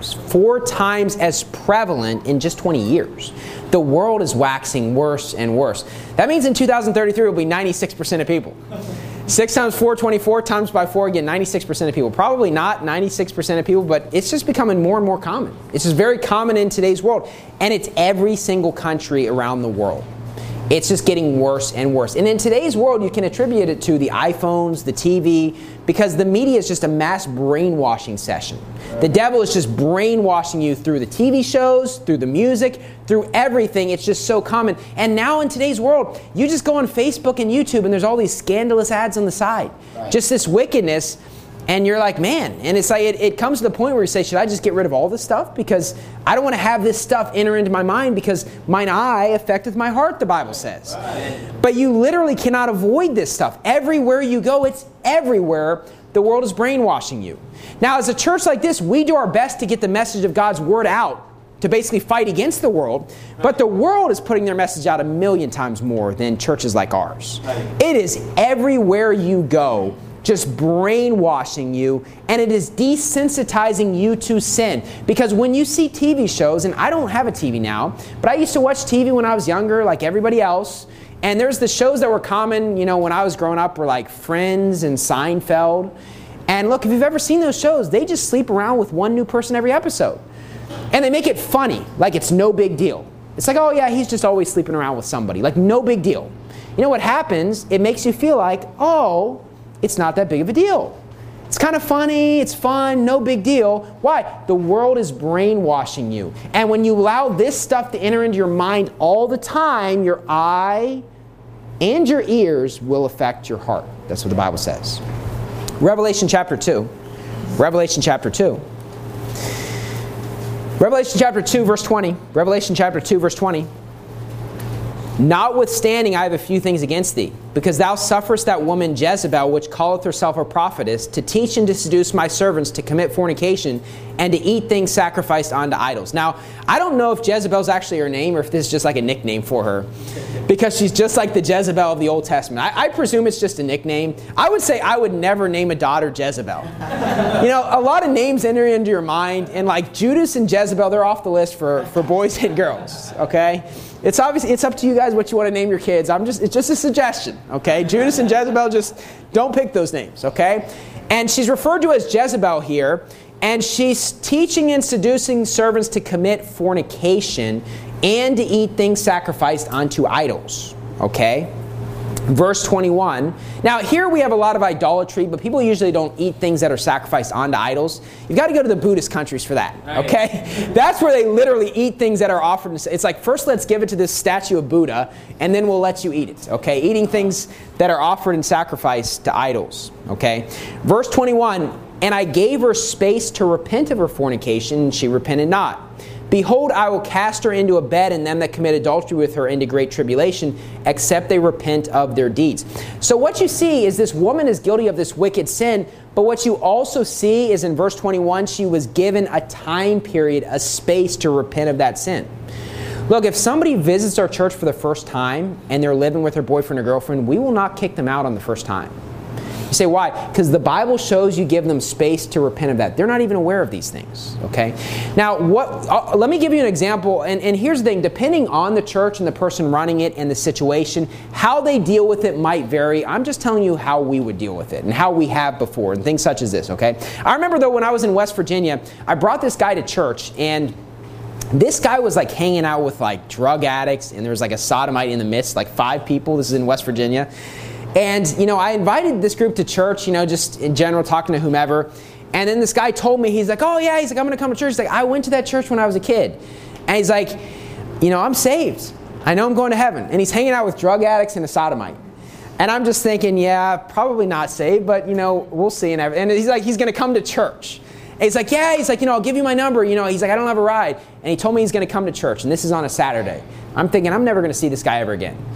times as prevalent in just 20 years. The world is waxing worse and worse. That means in 2033 it will be 96% of people. 6 times 4, 24 times by 4, again, 96% of people. Probably not 96% of people, but it's just becoming more and more common. It's just very common in today's world. And it's every single country around the world. It's just getting worse and worse. And in today's world, you can attribute it to the iPhones, the TV, because the media is just a mass brainwashing session. The devil is just brainwashing you through the TV shows, through the music, through everything. It's just so common. And now in today's world, you just go on Facebook and YouTube and there's all these scandalous ads on the side. Right. Just this wickedness. And you're like, man, and it's like it comes to the point where you say, should I just get rid of all this stuff? Because I don't want to have this stuff enter into my mind because mine eye affecteth my heart, the Bible says. Right. But you literally cannot avoid this stuff. Everywhere you go, it's everywhere. The world is brainwashing you. Now, as a church like this, we do our best to get the message of God's Word out to basically fight against the world. But the world is putting their message out 1,000,000 times more than churches like ours. Right. It is everywhere you go, just brainwashing you, and it is desensitizing you to sin. Because when you see TV shows, and I don't have a TV now, but I used to watch TV when I was younger, like everybody else, and there's the shows that were common, when I was growing up were like Friends and Seinfeld. And look, if you've ever seen those shows, they just sleep around with one new person every episode. And they make it funny, like it's no big deal. It's like, oh yeah, he's just always sleeping around with somebody, like no big deal. You know what happens? It makes you feel like, oh, it's not that big of a deal. It's kind of funny, it's fun, no big deal. Why? The world is brainwashing you. And when you allow this stuff to enter into your mind all the time, your eye and your ears will affect your heart. That's what the Bible says. Revelation chapter 2. Revelation chapter 2. Revelation chapter 2, verse 20. Revelation chapter 2, verse 20. Notwithstanding, I have a few things against thee, because thou sufferest that woman Jezebel, which calleth herself a prophetess, to teach and to seduce my servants to commit fornication, and to eat things sacrificed unto idols. Now, I don't know if Jezebel's actually her name, or if this is just like a nickname for her, because she's just like the Jezebel of the Old Testament. I presume it's just a nickname. I would say I would never name a daughter Jezebel. A lot of names enter into your mind, and like Judas and Jezebel, they're off the list for boys and girls, okay? It's up to you guys what you want to name your kids. It's just a suggestion, okay? Judas and Jezebel, just don't pick those names, okay? And she's referred to as Jezebel here, and she's teaching and seducing servants to commit fornication and to eat things sacrificed unto idols, okay? Verse 21. Now, here we have a lot of idolatry, but people usually don't eat things that are sacrificed onto idols. You've got to go to the Buddhist countries for that, okay? That's where they literally eat things that are offered. It's like, first let's give it to this statue of Buddha, and then we'll let you eat it, okay? Eating things that are offered and sacrificed to idols, okay? Verse 21, and I gave her space to repent of her fornication, and she repented not. Behold, I will cast her into a bed, and them that commit adultery with her into great tribulation, except they repent of their deeds. So what you see is this woman is guilty of this wicked sin, but what you also see is in verse 21, she was given a time period, a space to repent of that sin. Look, if somebody visits our church for the first time, and they're living with their boyfriend or girlfriend, we will not kick them out on the first time. You say, why? Because the Bible shows you give them space to repent of that. They're not even aware of these things, okay? Now, let me give you an example, and here's the thing. Depending on the church and the person running it and the situation, how they deal with it might vary. I'm just telling you how we would deal with it and how we have before and things such as this, okay? I remember, though, when I was in West Virginia, I brought this guy to church, and this guy was like hanging out with like drug addicts, and there was like a sodomite in the midst, like 5 people. This is in West Virginia. And, I invited this group to church, just in general, talking to whomever. And then this guy told me, he's like, oh yeah, I'm going to come to church. He's like, I went to that church when I was a kid. And he's like, I'm saved. I know I'm going to heaven. And he's hanging out with drug addicts and a sodomite. And I'm just thinking, yeah, probably not saved, but, we'll see. And he's like, he's going to come to church. And he's like, yeah, I'll give you my number. He's like, I don't have a ride. And he told me he's going to come to church. And this is on a Saturday. I'm thinking, I'm never going to see this guy ever again.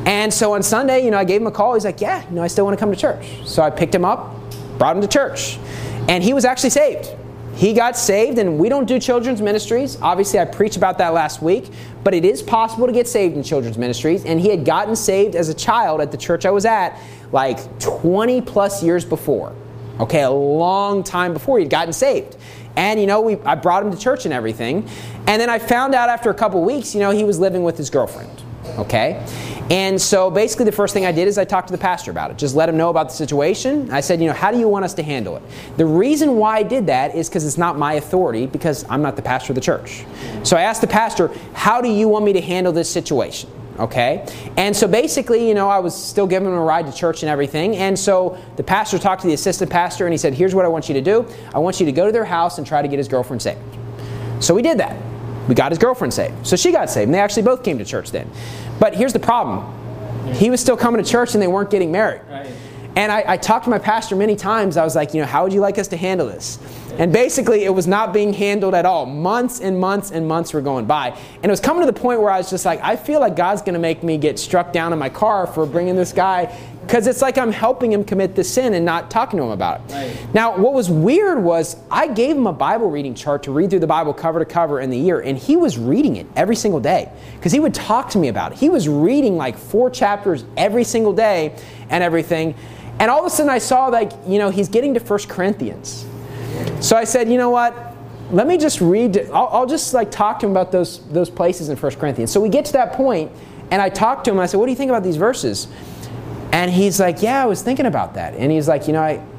And so on Sunday, I gave him a call. He's like, yeah, I still want to come to church. So I picked him up, brought him to church. And he was actually saved. He got saved, and we don't do children's ministries. Obviously, I preached about that last week. But it is possible to get saved in children's ministries. And he had gotten saved as a child at the church I was at like 20 plus years before. Okay, a long time before he'd gotten saved. And, I brought him to church and everything. And then I found out after a couple weeks, he was living with his girlfriend. Okay? And so basically the first thing I did is I talked to the pastor about it. Just let him know about the situation. I said, how do you want us to handle it? The reason why I did that is because it's not my authority, because I'm not the pastor of the church. So I asked the pastor, how do you want me to handle this situation? Okay? And so basically, I was still giving him a ride to church and everything. And so the pastor talked to the assistant pastor and he said, here's what I want you to do. I want you to go to their house and try to get his girlfriend saved. So we did that. We got his girlfriend saved. So she got saved. And they actually both came to church then. But here's the problem. He was still coming to church and they weren't getting married. Right. And I talked to my pastor many times. I was like, how would you like us to handle this? And basically, it was not being handled at all. Months and months and months were going by. And it was coming to the point where I was just like, I feel like God's going to make me get struck down in my car for bringing this guy, because it's like I'm helping him commit this sin and not talking to him about it. Right. Now, what was weird was I gave him a Bible reading chart to read through the Bible cover to cover in the year, and he was reading it every single day because he would talk to me about it. He was reading like 4 chapters every single day and everything. And all of a sudden I saw he's getting to 1 Corinthians. So I said, what? Let me just read. I'll just talk to him about those places in 1 Corinthians. So we get to that point, and I talked to him. And I said, what do you think about these verses? And he's like, yeah, I was thinking about that. And he's like,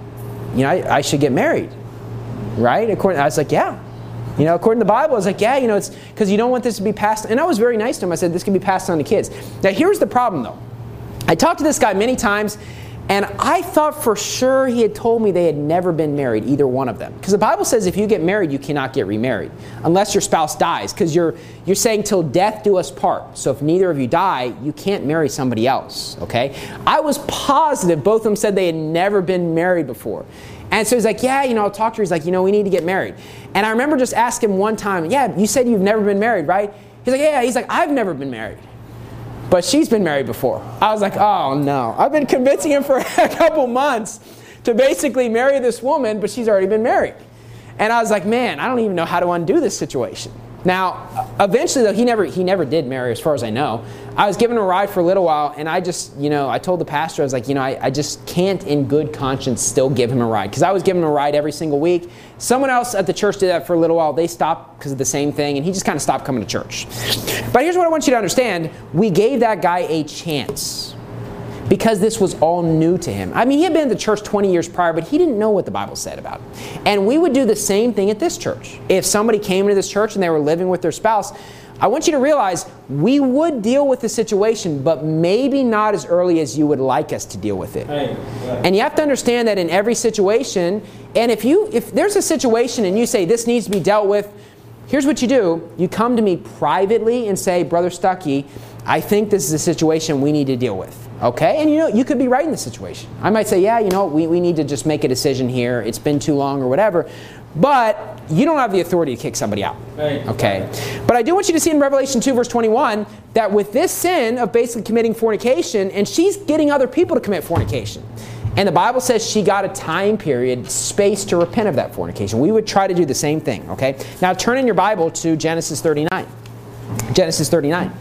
I should get married, right? I was like, yeah. According to the Bible, I was like, yeah, it's because you don't want this to be passed. And I was very nice to him. I said, this can be passed on to kids. Now, here's the problem, though. I talked to this guy many times, and I thought for sure he had told me they had never been married, either one of them. Because the Bible says if you get married, you cannot get remarried unless your spouse dies. Because you're saying till death do us part. So if neither of you die, you can't marry somebody else. Okay? I was positive both of them said they had never been married before. And so he's like, yeah, I'll talk to her. He's like, we need to get married. And I remember just asking him one time, yeah, you said you've never been married, right? He's like, yeah. He's like, I've never been married. But she's been married before. I was like, oh no. I've been convincing him for a couple months to basically marry this woman, but she's already been married. And I was like, man, I don't even know how to undo this situation. Now, eventually, though, he never did marry, as far as I know. I was giving him a ride for a little while, and I just, I told the pastor, I was like, I just can't in good conscience still give him a ride. Because I was giving him a ride every single week. Someone else at the church did that for a little while. They stopped because of the same thing, and he just kind of stopped coming to church. But here's what I want you to understand. We gave that guy a chance. Because this was all new to him. I mean, he had been at the church 20 years prior, but he didn't know what the Bible said about it. And we would do the same thing at this church. If somebody came into this church and they were living with their spouse, I want you to realize we would deal with the situation, but maybe not as early as you would like us to deal with it. Right. And you have to understand that in every situation, and if there's a situation and you say this needs to be dealt with, here's what you do. You come to me privately and say, Brother Stuckey, I think this is a situation we need to deal with. Okay? And you could be right in the situation. I might say, yeah, we need to just make a decision here. It's been too long or whatever. But you don't have the authority to kick somebody out. Right. Okay? But I do want you to see in Revelation 2, verse 21, that with this sin of basically committing fornication, and she's getting other people to commit fornication. And the Bible says she got a time period, space to repent of that fornication. We would try to do the same thing. Okay? Now turn in your Bible to Genesis 39. Genesis 39.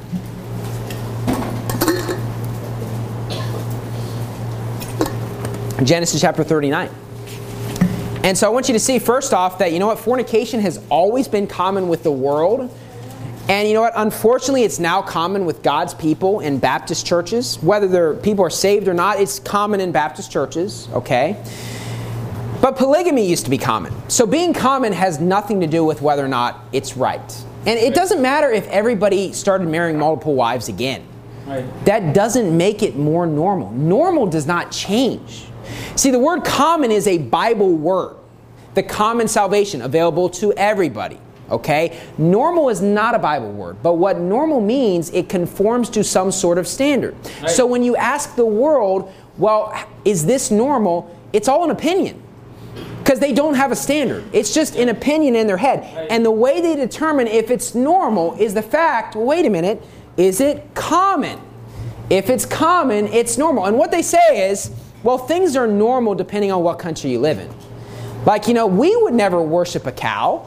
Genesis chapter 39. And so I want you to see first off that, fornication has always been common with the world. And you know what? Unfortunately, it's now common with God's people in Baptist churches. Whether people are saved or not, it's common in Baptist churches, okay? But polygamy used to be common. So being common has nothing to do with whether or not it's right. And it doesn't matter if everybody started marrying multiple wives again. Right. That doesn't make it more normal. Normal does not change. See, the word common is a Bible word. The common salvation, available to everybody. Okay? Normal is not a Bible word. But what normal means, it conforms to some sort of standard. Right. So when you ask the world, well, is this normal? It's all an opinion. Because they don't have a standard. It's just an opinion in their head. Right. And the way they determine if it's normal is the fact, well, wait a minute, is it common? If it's common, it's normal. And what they say is, well, things are normal depending on what country you live in. Like, we would never worship a cow.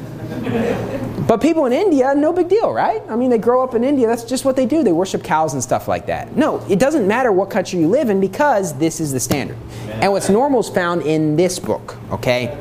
But people in India, no big deal, right? I mean, they grow up in India. That's just what they do. They worship cows and stuff like that. No, it doesn't matter what country you live in because this is the standard. And what's normal is found in this book, okay?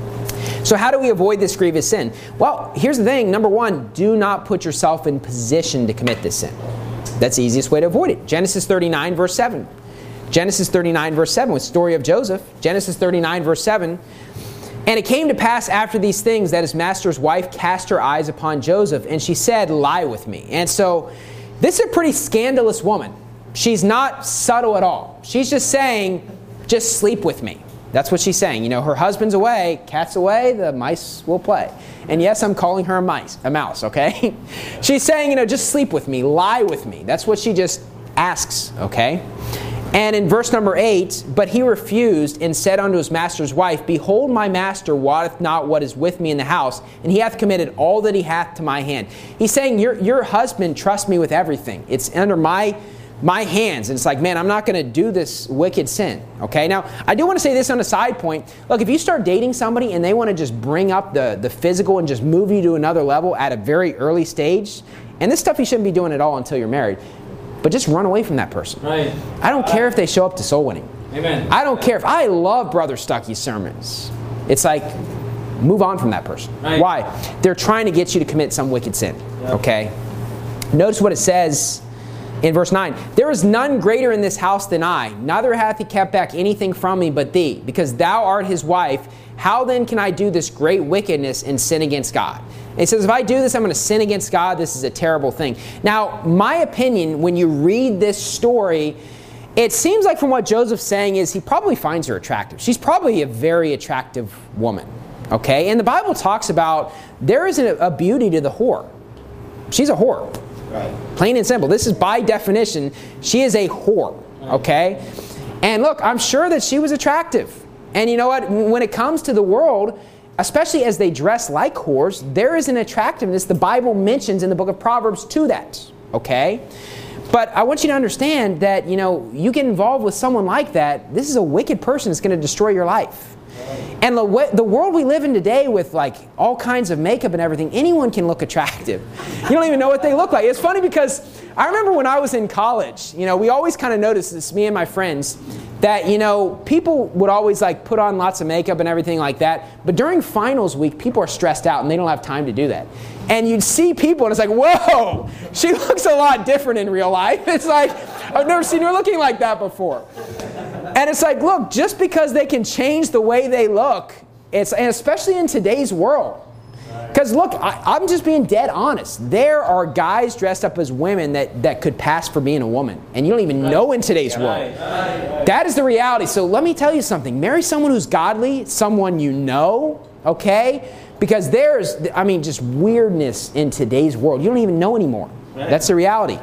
So how do we avoid this grievous sin? Well, here's the thing. Number one, do not put yourself in position to commit this sin. That's the easiest way to avoid it. Genesis 39, verse 7. Genesis 39, verse 7, with the story of Joseph. Genesis 39, verse 7. And it came to pass after these things that his master's wife cast her eyes upon Joseph, and she said, lie with me. And so this is a pretty scandalous woman. She's not subtle at all. She's just saying, just sleep with me. That's what she's saying. Her husband's away, cat's away, the mice will play. And yes, I'm calling her a mouse, okay? She's saying, just sleep with me, lie with me. That's what she just asks, okay? And in verse number 8, but he refused and said unto his master's wife, behold, my master wotteth not what is with me in the house, and he hath committed all that he hath to my hand. He's saying, your husband trusts me with everything. It's under my hands. And it's like, man, I'm not going to do this wicked sin. Okay, now, I do want to say this on a side point. Look, if you start dating somebody and they want to just bring up the physical and just move you to another level at a very early stage, and this stuff you shouldn't be doing at all until you're married, but just run away from that person. Right. I don't care if they show up to soul winning. Amen. I don't care if I love Brother Stuckey's sermons. It's like, move on from that person. Right. Why? They're trying to get you to commit some wicked sin. Yep. Okay? Notice what it says in verse 9. There is none greater in this house than I, neither hath he kept back anything from me but thee, because thou art his wife. How then can I do this great wickedness and sin against God? And he says, if I do this, I'm going to sin against God. This is a terrible thing. Now, my opinion, when you read this story, it seems like from what Joseph's saying is he probably finds her attractive. She's probably a very attractive woman. Okay? And the Bible talks about there is a beauty to the whore. She's a whore. Right. Plain and simple. This is by definition, she is a whore. Okay? And look, I'm sure that she was attractive. And you know what? When it comes to the world, especially as they dress like whores, there is an attractiveness the Bible mentions in the book of Proverbs to that. Okay? But I want you to understand that, you get involved with someone like that, this is a wicked person that's going to destroy your life. And the world we live in today with like all kinds of makeup and everything, anyone can look attractive. You don't even know what they look like. It's funny because I remember when I was in college, we always kind of noticed this, me and my friends, that, people would always like put on lots of makeup and everything like that. But during finals week, people are stressed out and they don't have time to do that. And you'd see people and it's like, whoa, she looks a lot different in real life. It's like, I've never seen her looking like that before. And it's like, look, just because they can change the way they look, and especially in today's world. Because look, I'm just being dead honest. There are guys dressed up as women that could pass for being a woman. And you don't even know in today's world. That is the reality. So let me tell you something. Marry someone who's godly, someone you know, okay? Because there's, just weirdness in today's world. You don't even know anymore. That's the reality.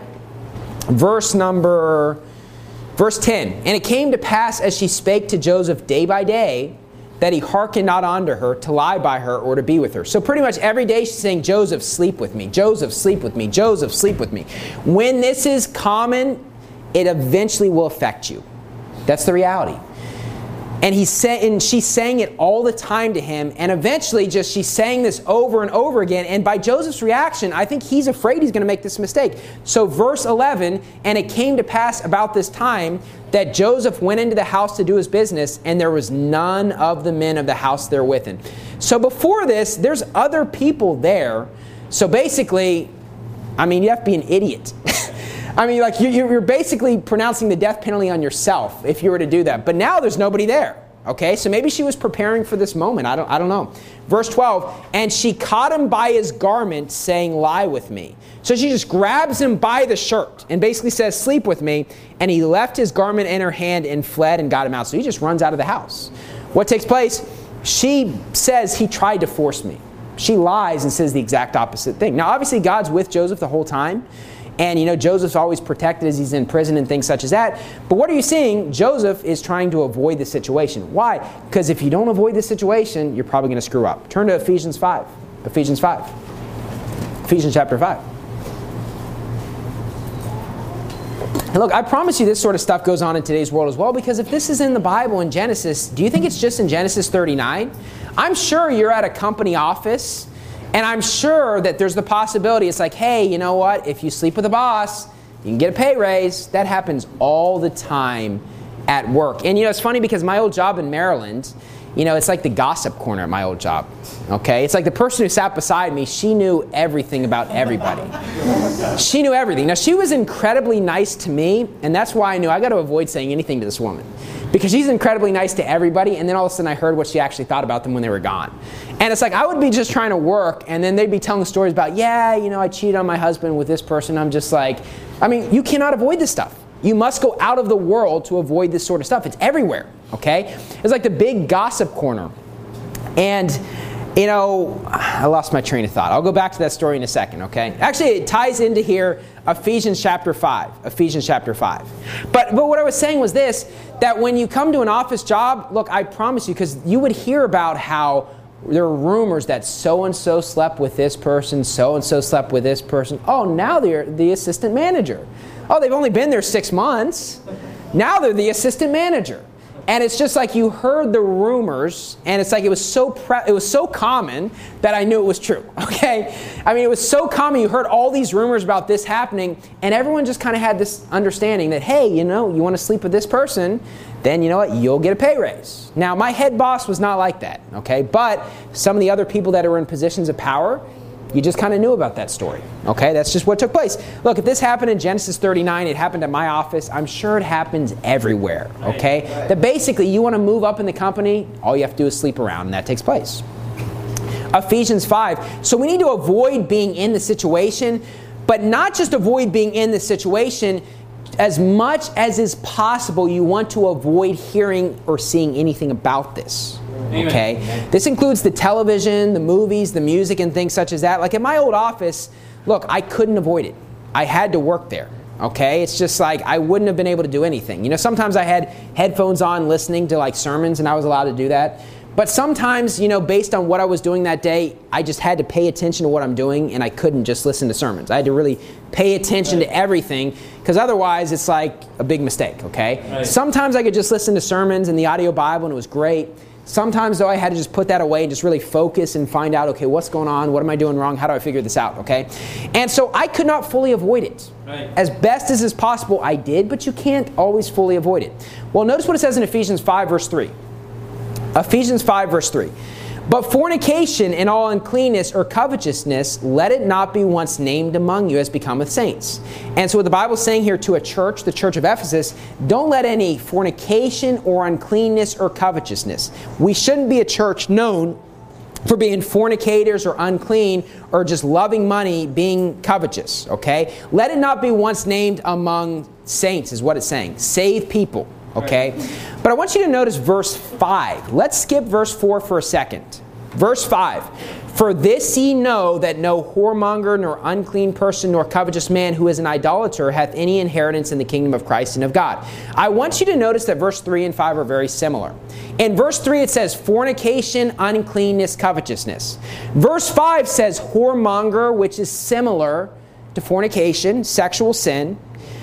Verse 10. And it came to pass as she spake to Joseph day by day, that he hearkened not unto her to lie by her or to be with her. So pretty much every day she's saying, Joseph, sleep with me. Joseph, sleep with me. Joseph, sleep with me. When this is common, it eventually will affect you. That's the reality. And she's saying it all the time to him. And eventually she's saying this over and over again. And by Joseph's reaction, I think he's afraid he's going to make this mistake. So verse 11, and it came to pass about this time that Joseph went into the house to do his business, and there was none of the men of the house there with him. So before this, there's other people there. So basically, you have to be an idiot. You're basically pronouncing the death penalty on yourself if you were to do that. But now there's nobody there. Okay, so maybe she was preparing for this moment. I don't know. Verse 12, and she caught him by his garment, saying, lie with me. So she just grabs him by the shirt and basically says, sleep with me. And he left his garment in her hand and fled and got him out. So he just runs out of the house. What takes place? She says he tried to force me. She lies and says the exact opposite thing. Now, obviously, God's with Joseph the whole time. And, Joseph's always protected as he's in prison and things such as that. But what are you seeing? Joseph is trying to avoid the situation. Why? Because if you don't avoid the situation, you're probably going to screw up. Turn to Ephesians 5. Ephesians chapter 5. And look, I promise you this sort of stuff goes on in today's world as well, because if this is in the Bible in Genesis, do you think it's just in Genesis 39? I'm sure you're at a company office, and I'm sure that there's the possibility, it's like, hey, you know what? If you sleep with a boss, you can get a pay raise. That happens all the time at work. And it's funny because my old job in Maryland, it's like the gossip corner at my old job. Okay? It's like the person who sat beside me, she knew everything about everybody. She knew everything. Now, she was incredibly nice to me, and that's why I knew I got to avoid saying anything to this woman. Because she's incredibly nice to everybody, and then all of a sudden I heard what she actually thought about them when they were gone. And it's like I would be just trying to work, and then they'd be telling stories about, I cheated on my husband with this person. I'm just like, you cannot avoid this stuff. You must go out of the world to avoid this sort of stuff. It's everywhere, okay? It's like the big gossip corner. And, I lost my train of thought. I'll go back to that story in a second, okay? Actually, it ties into here Ephesians chapter 5. Ephesians chapter 5. But what I was saying was this, that when you come to an office job, look, I promise you, because you would hear about how there are rumors that so-and-so slept with this person, so-and-so slept with this person. Oh, now they're the assistant manager. Oh, they've only been there 6 months. Now they're the assistant manager. And it's just like you heard the rumors, and it's like it was so common that I knew it was true, okay? It was so common. You heard all these rumors about this happening, and everyone just kind of had this understanding that, hey, you want to sleep with this person, then you know what? You'll get a pay raise. Now, my head boss was not like that, okay? But some of the other people that are in positions of power, you just kind of knew about that story, okay? That's just what took place. Look, if this happened in Genesis 39, it happened at my office, I'm sure it happens everywhere, okay? Right. That basically you want to move up in the company, all you have to do is sleep around, and that takes place. Ephesians 5. So we need to avoid being in the situation, but not just avoid being in the situation. As much as is possible, you want to avoid hearing or seeing anything about this. Okay? Amen. This includes the television, the movies, the music, and things such as that. Like at my old office, look, I couldn't avoid it. I had to work there. Okay? It's just like I wouldn't have been able to do anything. Sometimes I had headphones on listening to like sermons, and I was allowed to do that. But sometimes, based on what I was doing that day, I just had to pay attention to what I'm doing, and I couldn't just listen to sermons. I had to really pay attention to everything, because otherwise it's like a big mistake, okay? Right. Sometimes I could just listen to sermons in the audio Bible, and it was great. Sometimes, though, I had to just put that away and just really focus and find out, okay, what's going on? What am I doing wrong? How do I figure this out, okay? And so I could not fully avoid it. Right. As best as is possible, I did, but you can't always fully avoid it. Well, notice what it says in Ephesians 5, verse 3. Ephesians 5, verse 3. But fornication and all uncleanness or covetousness, let it not be once named among you as becometh saints. And so what the Bible is saying here to a church, the church of Ephesus, don't let any fornication or uncleanness or covetousness. We shouldn't be a church known for being fornicators or unclean or just loving money, being covetous, okay? Let it not be once named among saints is what it's saying. Save people. Okay? But I want you to notice verse 5. Let's skip verse 4 for a second. Verse 5. For this ye know that no whoremonger, nor unclean person, nor covetous man who is an idolater hath any inheritance in the kingdom of Christ and of God. I want you to notice that verse 3 and 5 are very similar. In verse 3 it says fornication, uncleanness, covetousness. Verse 5 says whoremonger, which is similar to fornication, sexual sin.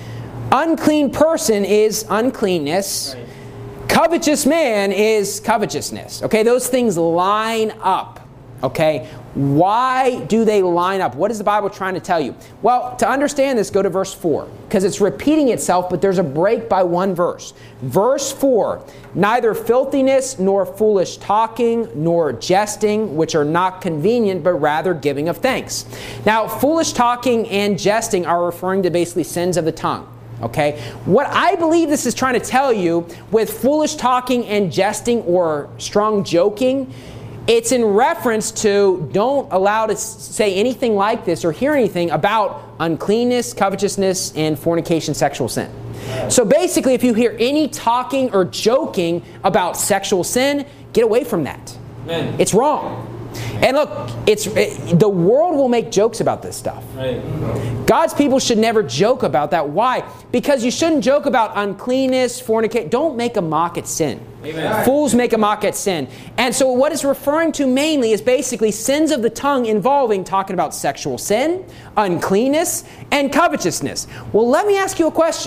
Unclean person is uncleanness. Right. Covetous man is covetousness. Okay, those things line up. Okay, why do they line up? What is the Bible trying to tell you? Well, to understand this, go to verse 4. Because it's repeating itself, but there's a break by one verse. Verse 4, neither filthiness, nor foolish talking, nor jesting, which are not convenient, but rather giving of thanks. Now, foolish talking and jesting are referring to basically sins of the tongue. Okay? What I believe this is trying to tell you with foolish talking and jesting or strong joking, it's in reference to don't allow to say anything like this or hear anything about uncleanness, covetousness, and fornication, sexual sin. So basically, if you hear any talking or joking about sexual sin, get away from that. Amen. It's wrong. And look, the world will make jokes about this stuff. Right. God's people should never joke about that. Why? Because you shouldn't joke about uncleanness, fornication. Don't make a mock at sin. Amen. Fools make a mock at sin. And so what it's referring to mainly is basically sins of the tongue involving talking about sexual sin, uncleanness, and covetousness. Well, let me ask you a question.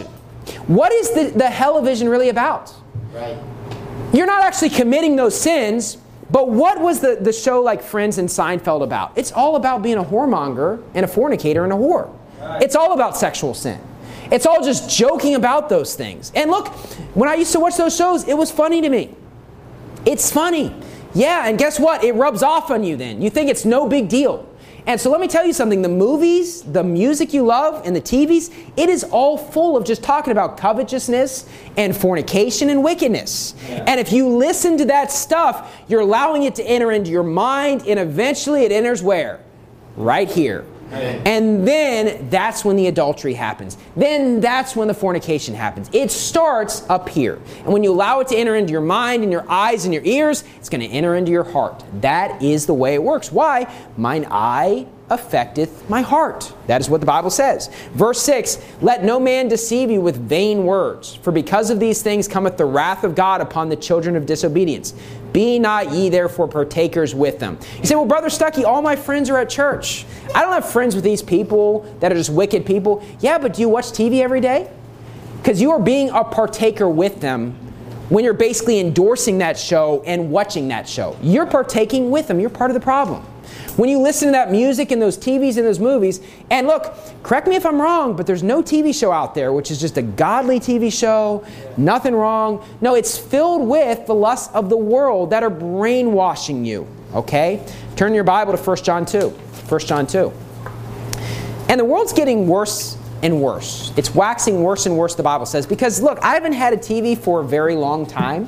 What is the hell-o-vision really about? Right. You're not actually committing those sins, but what was the show like Friends and Seinfeld about? It's all about being a whoremonger and a fornicator and a whore. Right. It's all about sexual sin. It's all just joking about those things. And look, when I used to watch those shows, it was funny to me. It's funny. Yeah, and guess what? It rubs off on you then. You think it's no big deal. And so let me tell you something. The movies, the music you love, and the TVs, it is all full of just talking about covetousness and fornication and wickedness. Yeah. And if you listen to that stuff, you're allowing it to enter into your mind, and eventually it enters where? Right here. And then that's when the adultery happens. Then that's when the fornication happens. It starts up here. And when you allow it to enter into your mind and your eyes and your ears, it's going to enter into your heart. That is the way it works. Why? Mine eye affecteth my heart. That is what the Bible says. Verse 6, let no man deceive you with vain words, for because of these things cometh the wrath of God upon the children of disobedience. Be not ye therefore partakers with them. You say, well, Brother Stuckey, all my friends are at church. I don't have friends with these people that are just wicked people. Yeah, but do you watch TV every day? Because you are being a partaker with them when you're basically endorsing that show and watching that show. You're partaking with them. You're part of the problem. When you listen to that music and those TVs and those movies, and look, correct me if I'm wrong, but there's no TV show out there which is just a godly TV show, nothing wrong. No, it's filled with the lusts of the world that are brainwashing you, okay? Turn your Bible to 1 John 2. 1 John 2. And the world's getting worse and worse. It's waxing worse and worse, the Bible says, because look, I haven't had a TV for a very long time.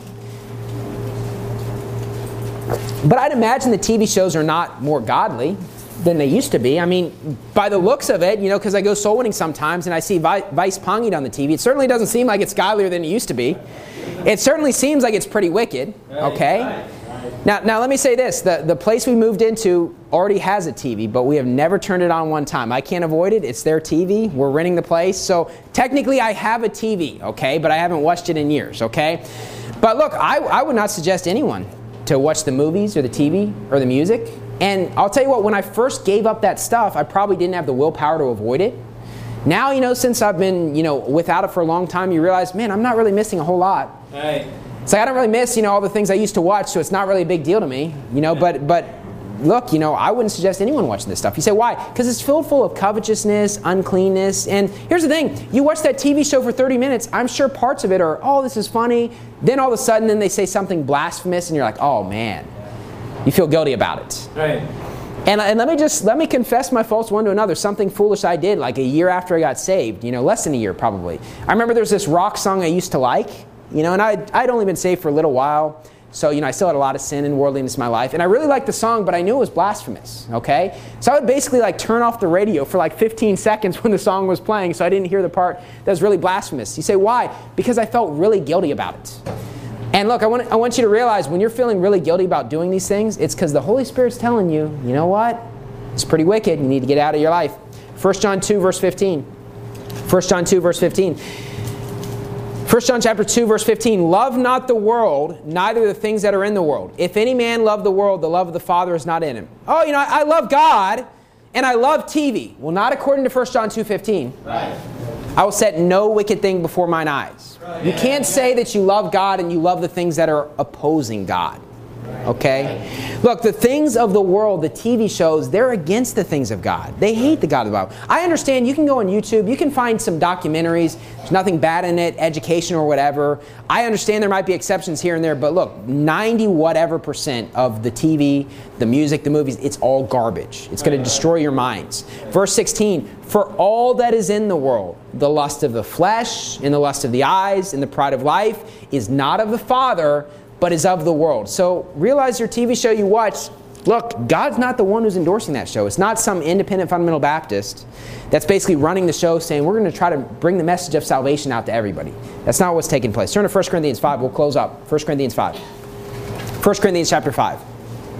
But I'd imagine the TV shows are not more godly than they used to be. I mean, by the looks of it, because I go soul winning sometimes and I see Vice Ponged on the TV, it certainly doesn't seem like it's godlier than it used to be. It certainly seems like it's pretty wicked, okay? Now let me say this. The place we moved into already has a TV, but we have never turned it on one time. I can't avoid it. It's their TV. We're renting the place. So technically I have a TV, okay? But I haven't watched it in years, okay? But look, I would not suggest anyone to watch the movies or the TV or the music. And I'll tell you what, when I first gave up that stuff, I probably didn't have the willpower to avoid it. Now, since I've been, without it for a long time, you realize, man, I'm not really missing a whole lot. Right. It's like I don't really miss, all the things I used to watch, so it's not really a big deal to me, but look, I wouldn't suggest anyone watching this stuff. You say, why? Because it's filled full of covetousness, uncleanness, and here's the thing. You watch that TV show for 30 minutes, I'm sure parts of it are, oh, this is funny. Then all of a sudden, then they say something blasphemous, and you're like, oh, man. You feel guilty about it. Right. And let me confess my faults one to another. Something foolish I did like a year after I got saved, less than a year probably. I remember there's this rock song I used to like, and I'd only been saved for a little while. So, I still had a lot of sin and worldliness in my life. And I really liked the song, but I knew it was blasphemous, okay? So I would basically turn off the radio for 15 seconds when the song was playing so I didn't hear the part that was really blasphemous. You say, why? Because I felt really guilty about it. And look, I want you to realize when you're feeling really guilty about doing these things, it's because the Holy Spirit's telling you, you know what? It's pretty wicked. You need to get out of your life. 1 John 2, verse 15. 1 John 2, verse 15. 1 John chapter 2, verse 15, love not the world, neither the things that are in the world. If any man love the world, the love of the Father is not in him. Oh, I love God, and I love TV. Well, not according to 1 John 2:15. Right. I will set no wicked thing before mine eyes. Right. You can't say that you love God and you love the things that are opposing God. Okay? Look, the things of the world, the TV shows, they're against the things of God. They hate the God of the Bible. I understand you can go on YouTube, you can find some documentaries, there's nothing bad in it, education or whatever. I understand there might be exceptions here and there, but look, 90% of the TV, the music, the movies, it's all garbage. It's going to destroy your minds. Verse 16, for all that is in the world, the lust of the flesh, and the lust of the eyes, and the pride of life, is not of the Father, but is of the world. So realize your TV show you watch, look, God's not the one who's endorsing that show. It's not some independent fundamental Baptist that's basically running the show saying, we're going to try to bring the message of salvation out to everybody. That's not what's taking place. Turn to 1 Corinthians 5. We'll close up. 1 Corinthians 5. 1 Corinthians chapter 5.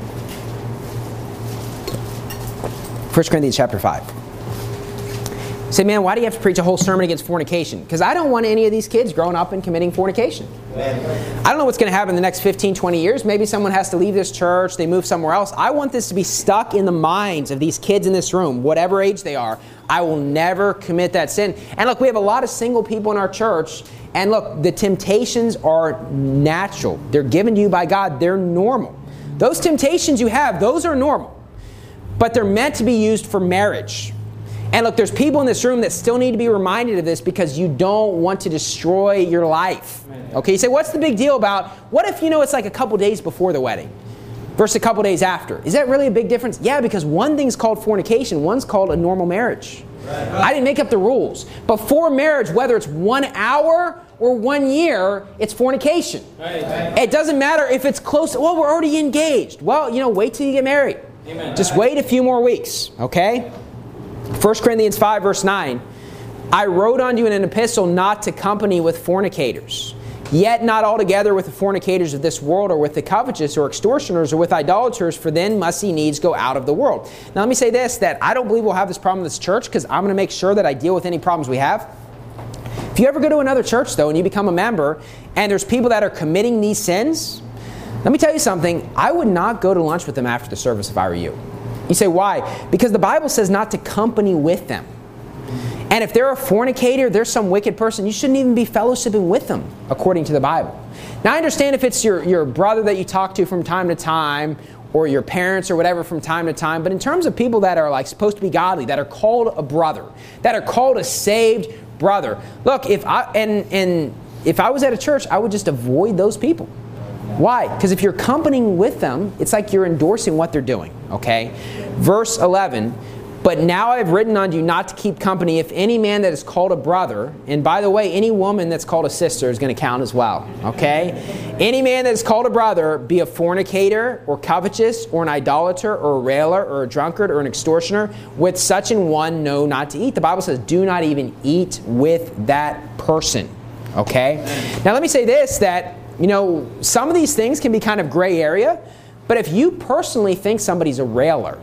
1 Corinthians chapter 5. Say, man, why do you have to preach a whole sermon against fornication? Because I don't want any of these kids growing up and committing fornication. I don't know what's going to happen in the next 15, 20 years. Maybe someone has to leave this church, they move somewhere else. I want this to be stuck in the minds of these kids in this room, whatever age they are. I will never commit that sin. And look, we have a lot of single people in our church. And look, the temptations are natural. They're given to you by God. They're normal. Those temptations you have, those are normal. But they're meant to be used for marriage. And look, there's people in this room that still need to be reminded of this because you don't want to destroy your life. Okay, you say, what's the big deal about, what if, it's like a couple days before the wedding versus a couple days after? Is that really a big difference? Yeah, because one thing's called fornication, one's called a normal marriage. I didn't make up the rules. Before marriage, whether it's 1 hour or 1 year, it's fornication. It doesn't matter if it's close. Well, we're already engaged. Well, wait till you get married. Amen. Just wait a few more weeks, okay? 1 Corinthians 5, verse 9, I wrote unto you in an epistle not to company with fornicators, yet not altogether with the fornicators of this world, or with the covetous, or extortioners, or with idolaters, for then must he needs go out of the world. Now let me say this, that I don't believe we'll have this problem in this church, because I'm going to make sure that I deal with any problems we have. If you ever go to another church, though, and you become a member, and there's people that are committing these sins, let me tell you something, I would not go to lunch with them after the service if I were you. You say, why? Because the Bible says not to company with them. And if they're a fornicator, they're some wicked person, you shouldn't even be fellowshipping with them, according to the Bible. Now, I understand if it's your brother that you talk to from time to time, or your parents or whatever from time to time, but in terms of people that are like supposed to be godly, that are called a brother, that are called a saved brother. Look, if I was at a church, I would just avoid those people. Why? Because if you're accompanying with them, it's like you're endorsing what they're doing, okay? Verse 11, but now I've written unto you not to keep company if any man that is called a brother, and by the way, any woman that's called a sister is going to count as well, okay? Any man that is called a brother be a fornicator, or covetous, or an idolater, or a railer, or a drunkard, or an extortioner, with such an one know not to eat. The Bible says do not even eat with that person, okay? Now let me say this, that some of these things can be kind of gray area, but if you personally think somebody's a railer,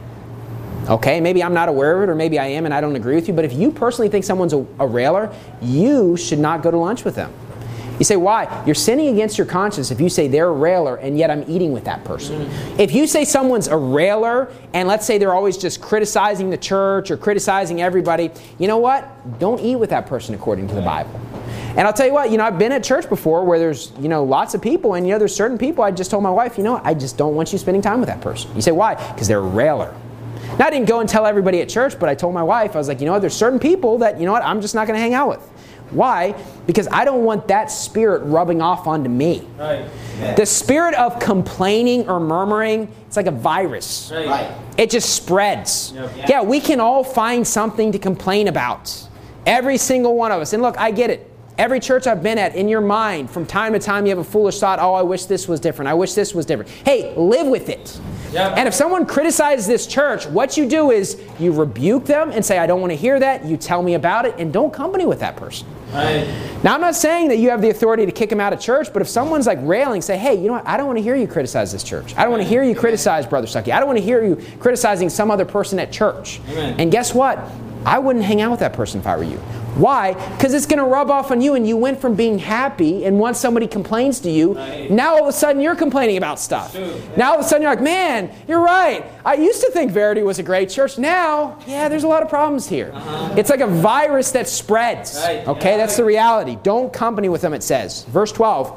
okay, maybe I'm not aware of it, or maybe I am and I don't agree with you, but if you personally think someone's a railer, you should not go to lunch with them. You say, why? You're sinning against your conscience if you say they're a railer and yet I'm eating with that person. If you say someone's a railer and let's say they're always just criticizing the church or criticizing everybody, you know what? Don't eat with that person according to the Bible. And I'll tell you what, I've been at church before where there's, lots of people, and, there's certain people I just told my wife, I just don't want you spending time with that person. You say, why? Because they're a railer. Now, I didn't go and tell everybody at church, but I told my wife, I was like, there's certain people that, I'm just not going to hang out with. Why? Because I don't want that spirit rubbing off onto me. Right. The spirit of complaining or murmuring, it's like a virus. Right. It just spreads. Yep. Yeah, we can all find something to complain about. Every single one of us. And look, I get it. Every church I've been at, in your mind, from time to time, you have a foolish thought, oh, I wish this was different. I wish this was different. Hey, live with it. Yep. And if someone criticizes this church, what you do is you rebuke them and say, I don't want to hear that. You tell me about it, and don't company with that person. Right. Now, I'm not saying that you have the authority to kick them out of church, but if someone's like railing, say, hey, I don't want to hear you criticize this church. I don't want to hear you criticize Brother Stuckey. I don't want to hear you criticizing some other person at church. Amen. And guess what? I wouldn't hang out with that person if I were you. Why? Because it's going to rub off on you, and you went from being happy, and once somebody complains to you, now all of a sudden you're complaining about stuff. Now all of a sudden you're like, man, you're right. I used to think Verity was a great church. Now, there's a lot of problems here. It's like a virus that spreads. Okay, that's the reality. Don't company with them, it says. Verse 12,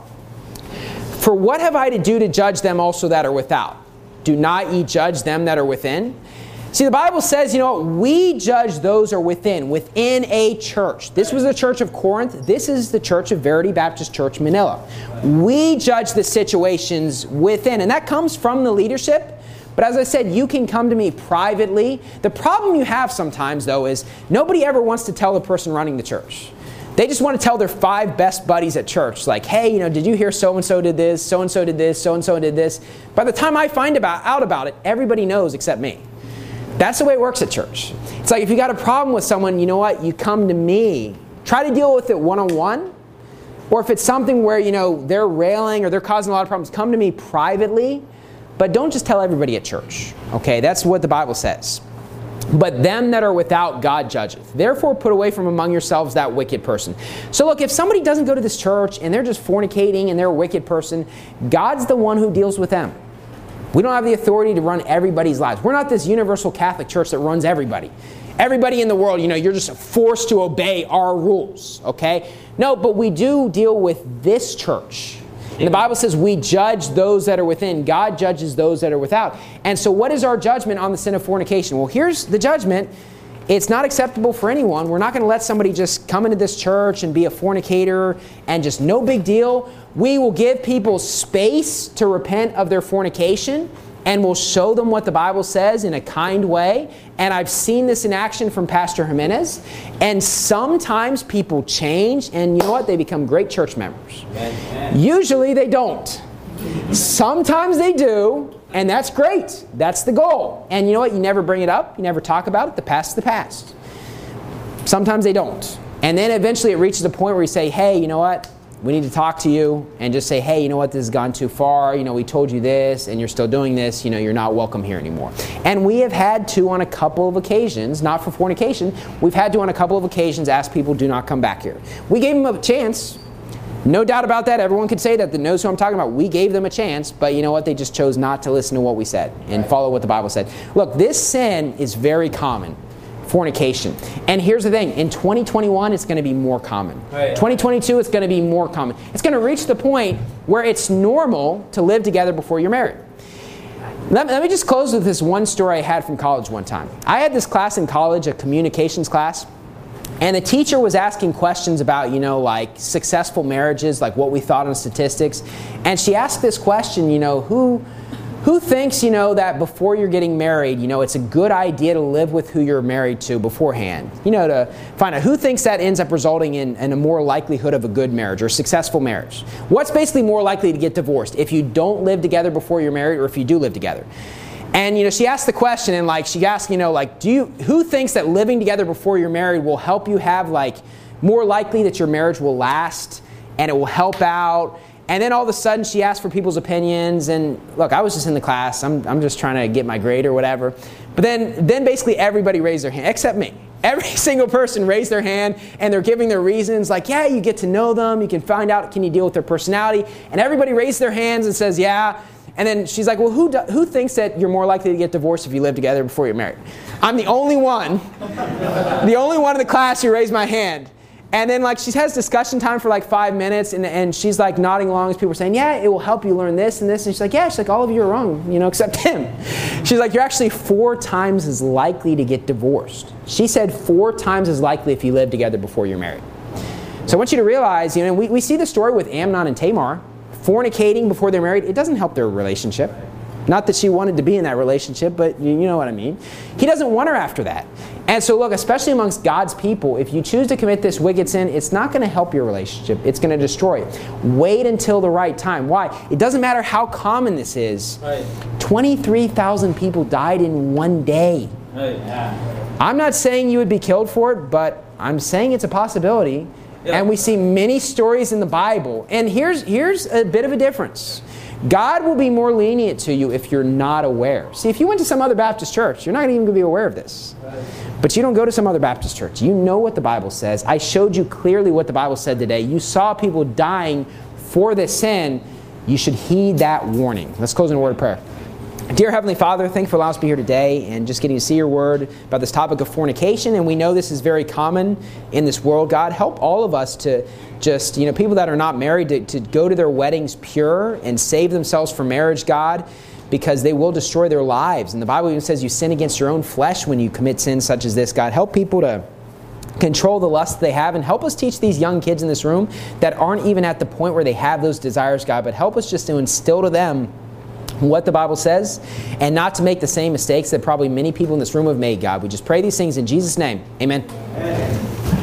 for what have I to do to judge them also that are without? Do not ye judge them that are within? See, the Bible says, we judge those who are within a church. This was the church of Corinth. This is the church of Verity Baptist Church, Manila. We judge the situations within, and that comes from the leadership. But as I said, you can come to me privately. The problem you have sometimes, though, is nobody ever wants to tell the person running the church. They just want to tell their 5 best buddies at church, like, hey, did you hear so-and-so did this, so-and-so did this, so-and-so did this. By the time I find out about it, everybody knows except me. That's the way it works at church. It's like if you got a problem with someone, you know what? You come to me. Try to deal with it one-on-one. Or if it's something where, they're railing or they're causing a lot of problems, come to me privately. But don't just tell everybody at church. Okay, that's what the Bible says. But them that are without, God judgeth. Therefore put away from among yourselves that wicked person. So look, if somebody doesn't go to this church and they're just fornicating and they're a wicked person, God's the one who deals with them. We don't have the authority to run everybody's lives. We're not this universal Catholic church that runs everybody. Everybody in the world, you're just forced to obey our rules, okay? No, but we do deal with this church. And the Bible says we judge those that are within. God judges those that are without. And so what is our judgment on the sin of fornication? Well, here's the judgment. It's not acceptable for anyone. We're not going to let somebody just come into this church and be a fornicator and just no big deal. We will give people space to repent of their fornication, and we'll show them what the Bible says in a kind way. And I've seen this in action from Pastor Jimenez. And sometimes people change, and you know what? They become great church members. Amen. Usually they don't. Sometimes they do, and that's great. That's the goal. And you know what? You never bring it up. You never talk about it. The past is the past. Sometimes they don't. And then eventually it reaches a point where you say, hey, you know what? We need to talk to you and just say, hey, you know what, this has gone too far. We told you this and you're still doing this. You're not welcome here anymore. And we have had to, on a couple of occasions, not for fornication, we've had to, on a couple of occasions, ask people, do not come back here. We gave them a chance. No doubt about that. Everyone could say that knows who I'm talking about. We gave them a chance, but you know what? They just chose not to listen to what we said and follow what the Bible said. Look, this sin is very common. Fornication. And here's the thing. In 2021, it's going to be more common. Right. 2022, it's going to be more common. It's going to reach the point where it's normal to live together before you're married. Let me just close with this one story I had from college one time. I had this class in college, a communications class, and the teacher was asking questions about, like successful marriages, like what we thought on statistics. And she asked this question, who thinks, that before you're getting married, it's a good idea to live with who you're married to beforehand? To find out who thinks that ends up resulting in a more likelihood of a good marriage or a successful marriage. What's basically more likely to get divorced? If you don't live together before you're married or if you do live together? And, she asked the question and she asked, who thinks that living together before you're married will help you have more likely that your marriage will last and it will help out? And then all of a sudden she asked for people's opinions, and look, I was just in the class. I'm just trying to get my grade or whatever. But then basically everybody raised their hand, except me. Every single person raised their hand, and they're giving their reasons, yeah, you get to know them, you can find out, can you deal with their personality? And everybody raised their hands and says, yeah. And then she's like, well, who thinks that you're more likely to get divorced if you live together before you're married? I'm the only one in the class who raised my hand. And then she has discussion time for 5 minutes, and she's nodding along as people are saying, yeah, it will help you learn this and this. And she's like, yeah, all of you are wrong, except him. She's like, you're actually 4 times as likely to get divorced. She said 4 times as likely if you live together before you're married. So I want you to realize, we see the story with Amnon and Tamar, fornicating before they're married. It doesn't help their relationship. Not that she wanted to be in that relationship, but you know what I mean. He doesn't want her after that. And so look, especially amongst God's people, if you choose to commit this wicked sin, it's not going to help your relationship. It's going to destroy it. Wait until the right time. Why? It doesn't matter how common this is. Right. 23,000 people died in one day. Right. Yeah. I'm not saying you would be killed for it, but I'm saying it's a possibility. Yeah. And we see many stories in the Bible. And here's a bit of a difference. God will be more lenient to you if you're not aware. See, if you went to some other Baptist church, you're not even going to be aware of this. But you don't go to some other Baptist church. You know what the Bible says. I showed you clearly what the Bible said today. You saw people dying for this sin. You should heed that warning. Let's close in a word of prayer. Dear Heavenly Father, thank you for allowing us to be here today and just getting to see your word about this topic of fornication. And we know this is very common in this world. God, help all of us to just, people that are not married to go to their weddings pure and save themselves from marriage, God, because they will destroy their lives. And the Bible even says you sin against your own flesh when you commit sins such as this. God, help people to control the lust they have, and help us teach these young kids in this room that aren't even at the point where they have those desires, God, but help us just to instill to them what the Bible says and not to make the same mistakes that probably many people in this room have made, God. We just pray these things in Jesus' name. Amen. Amen.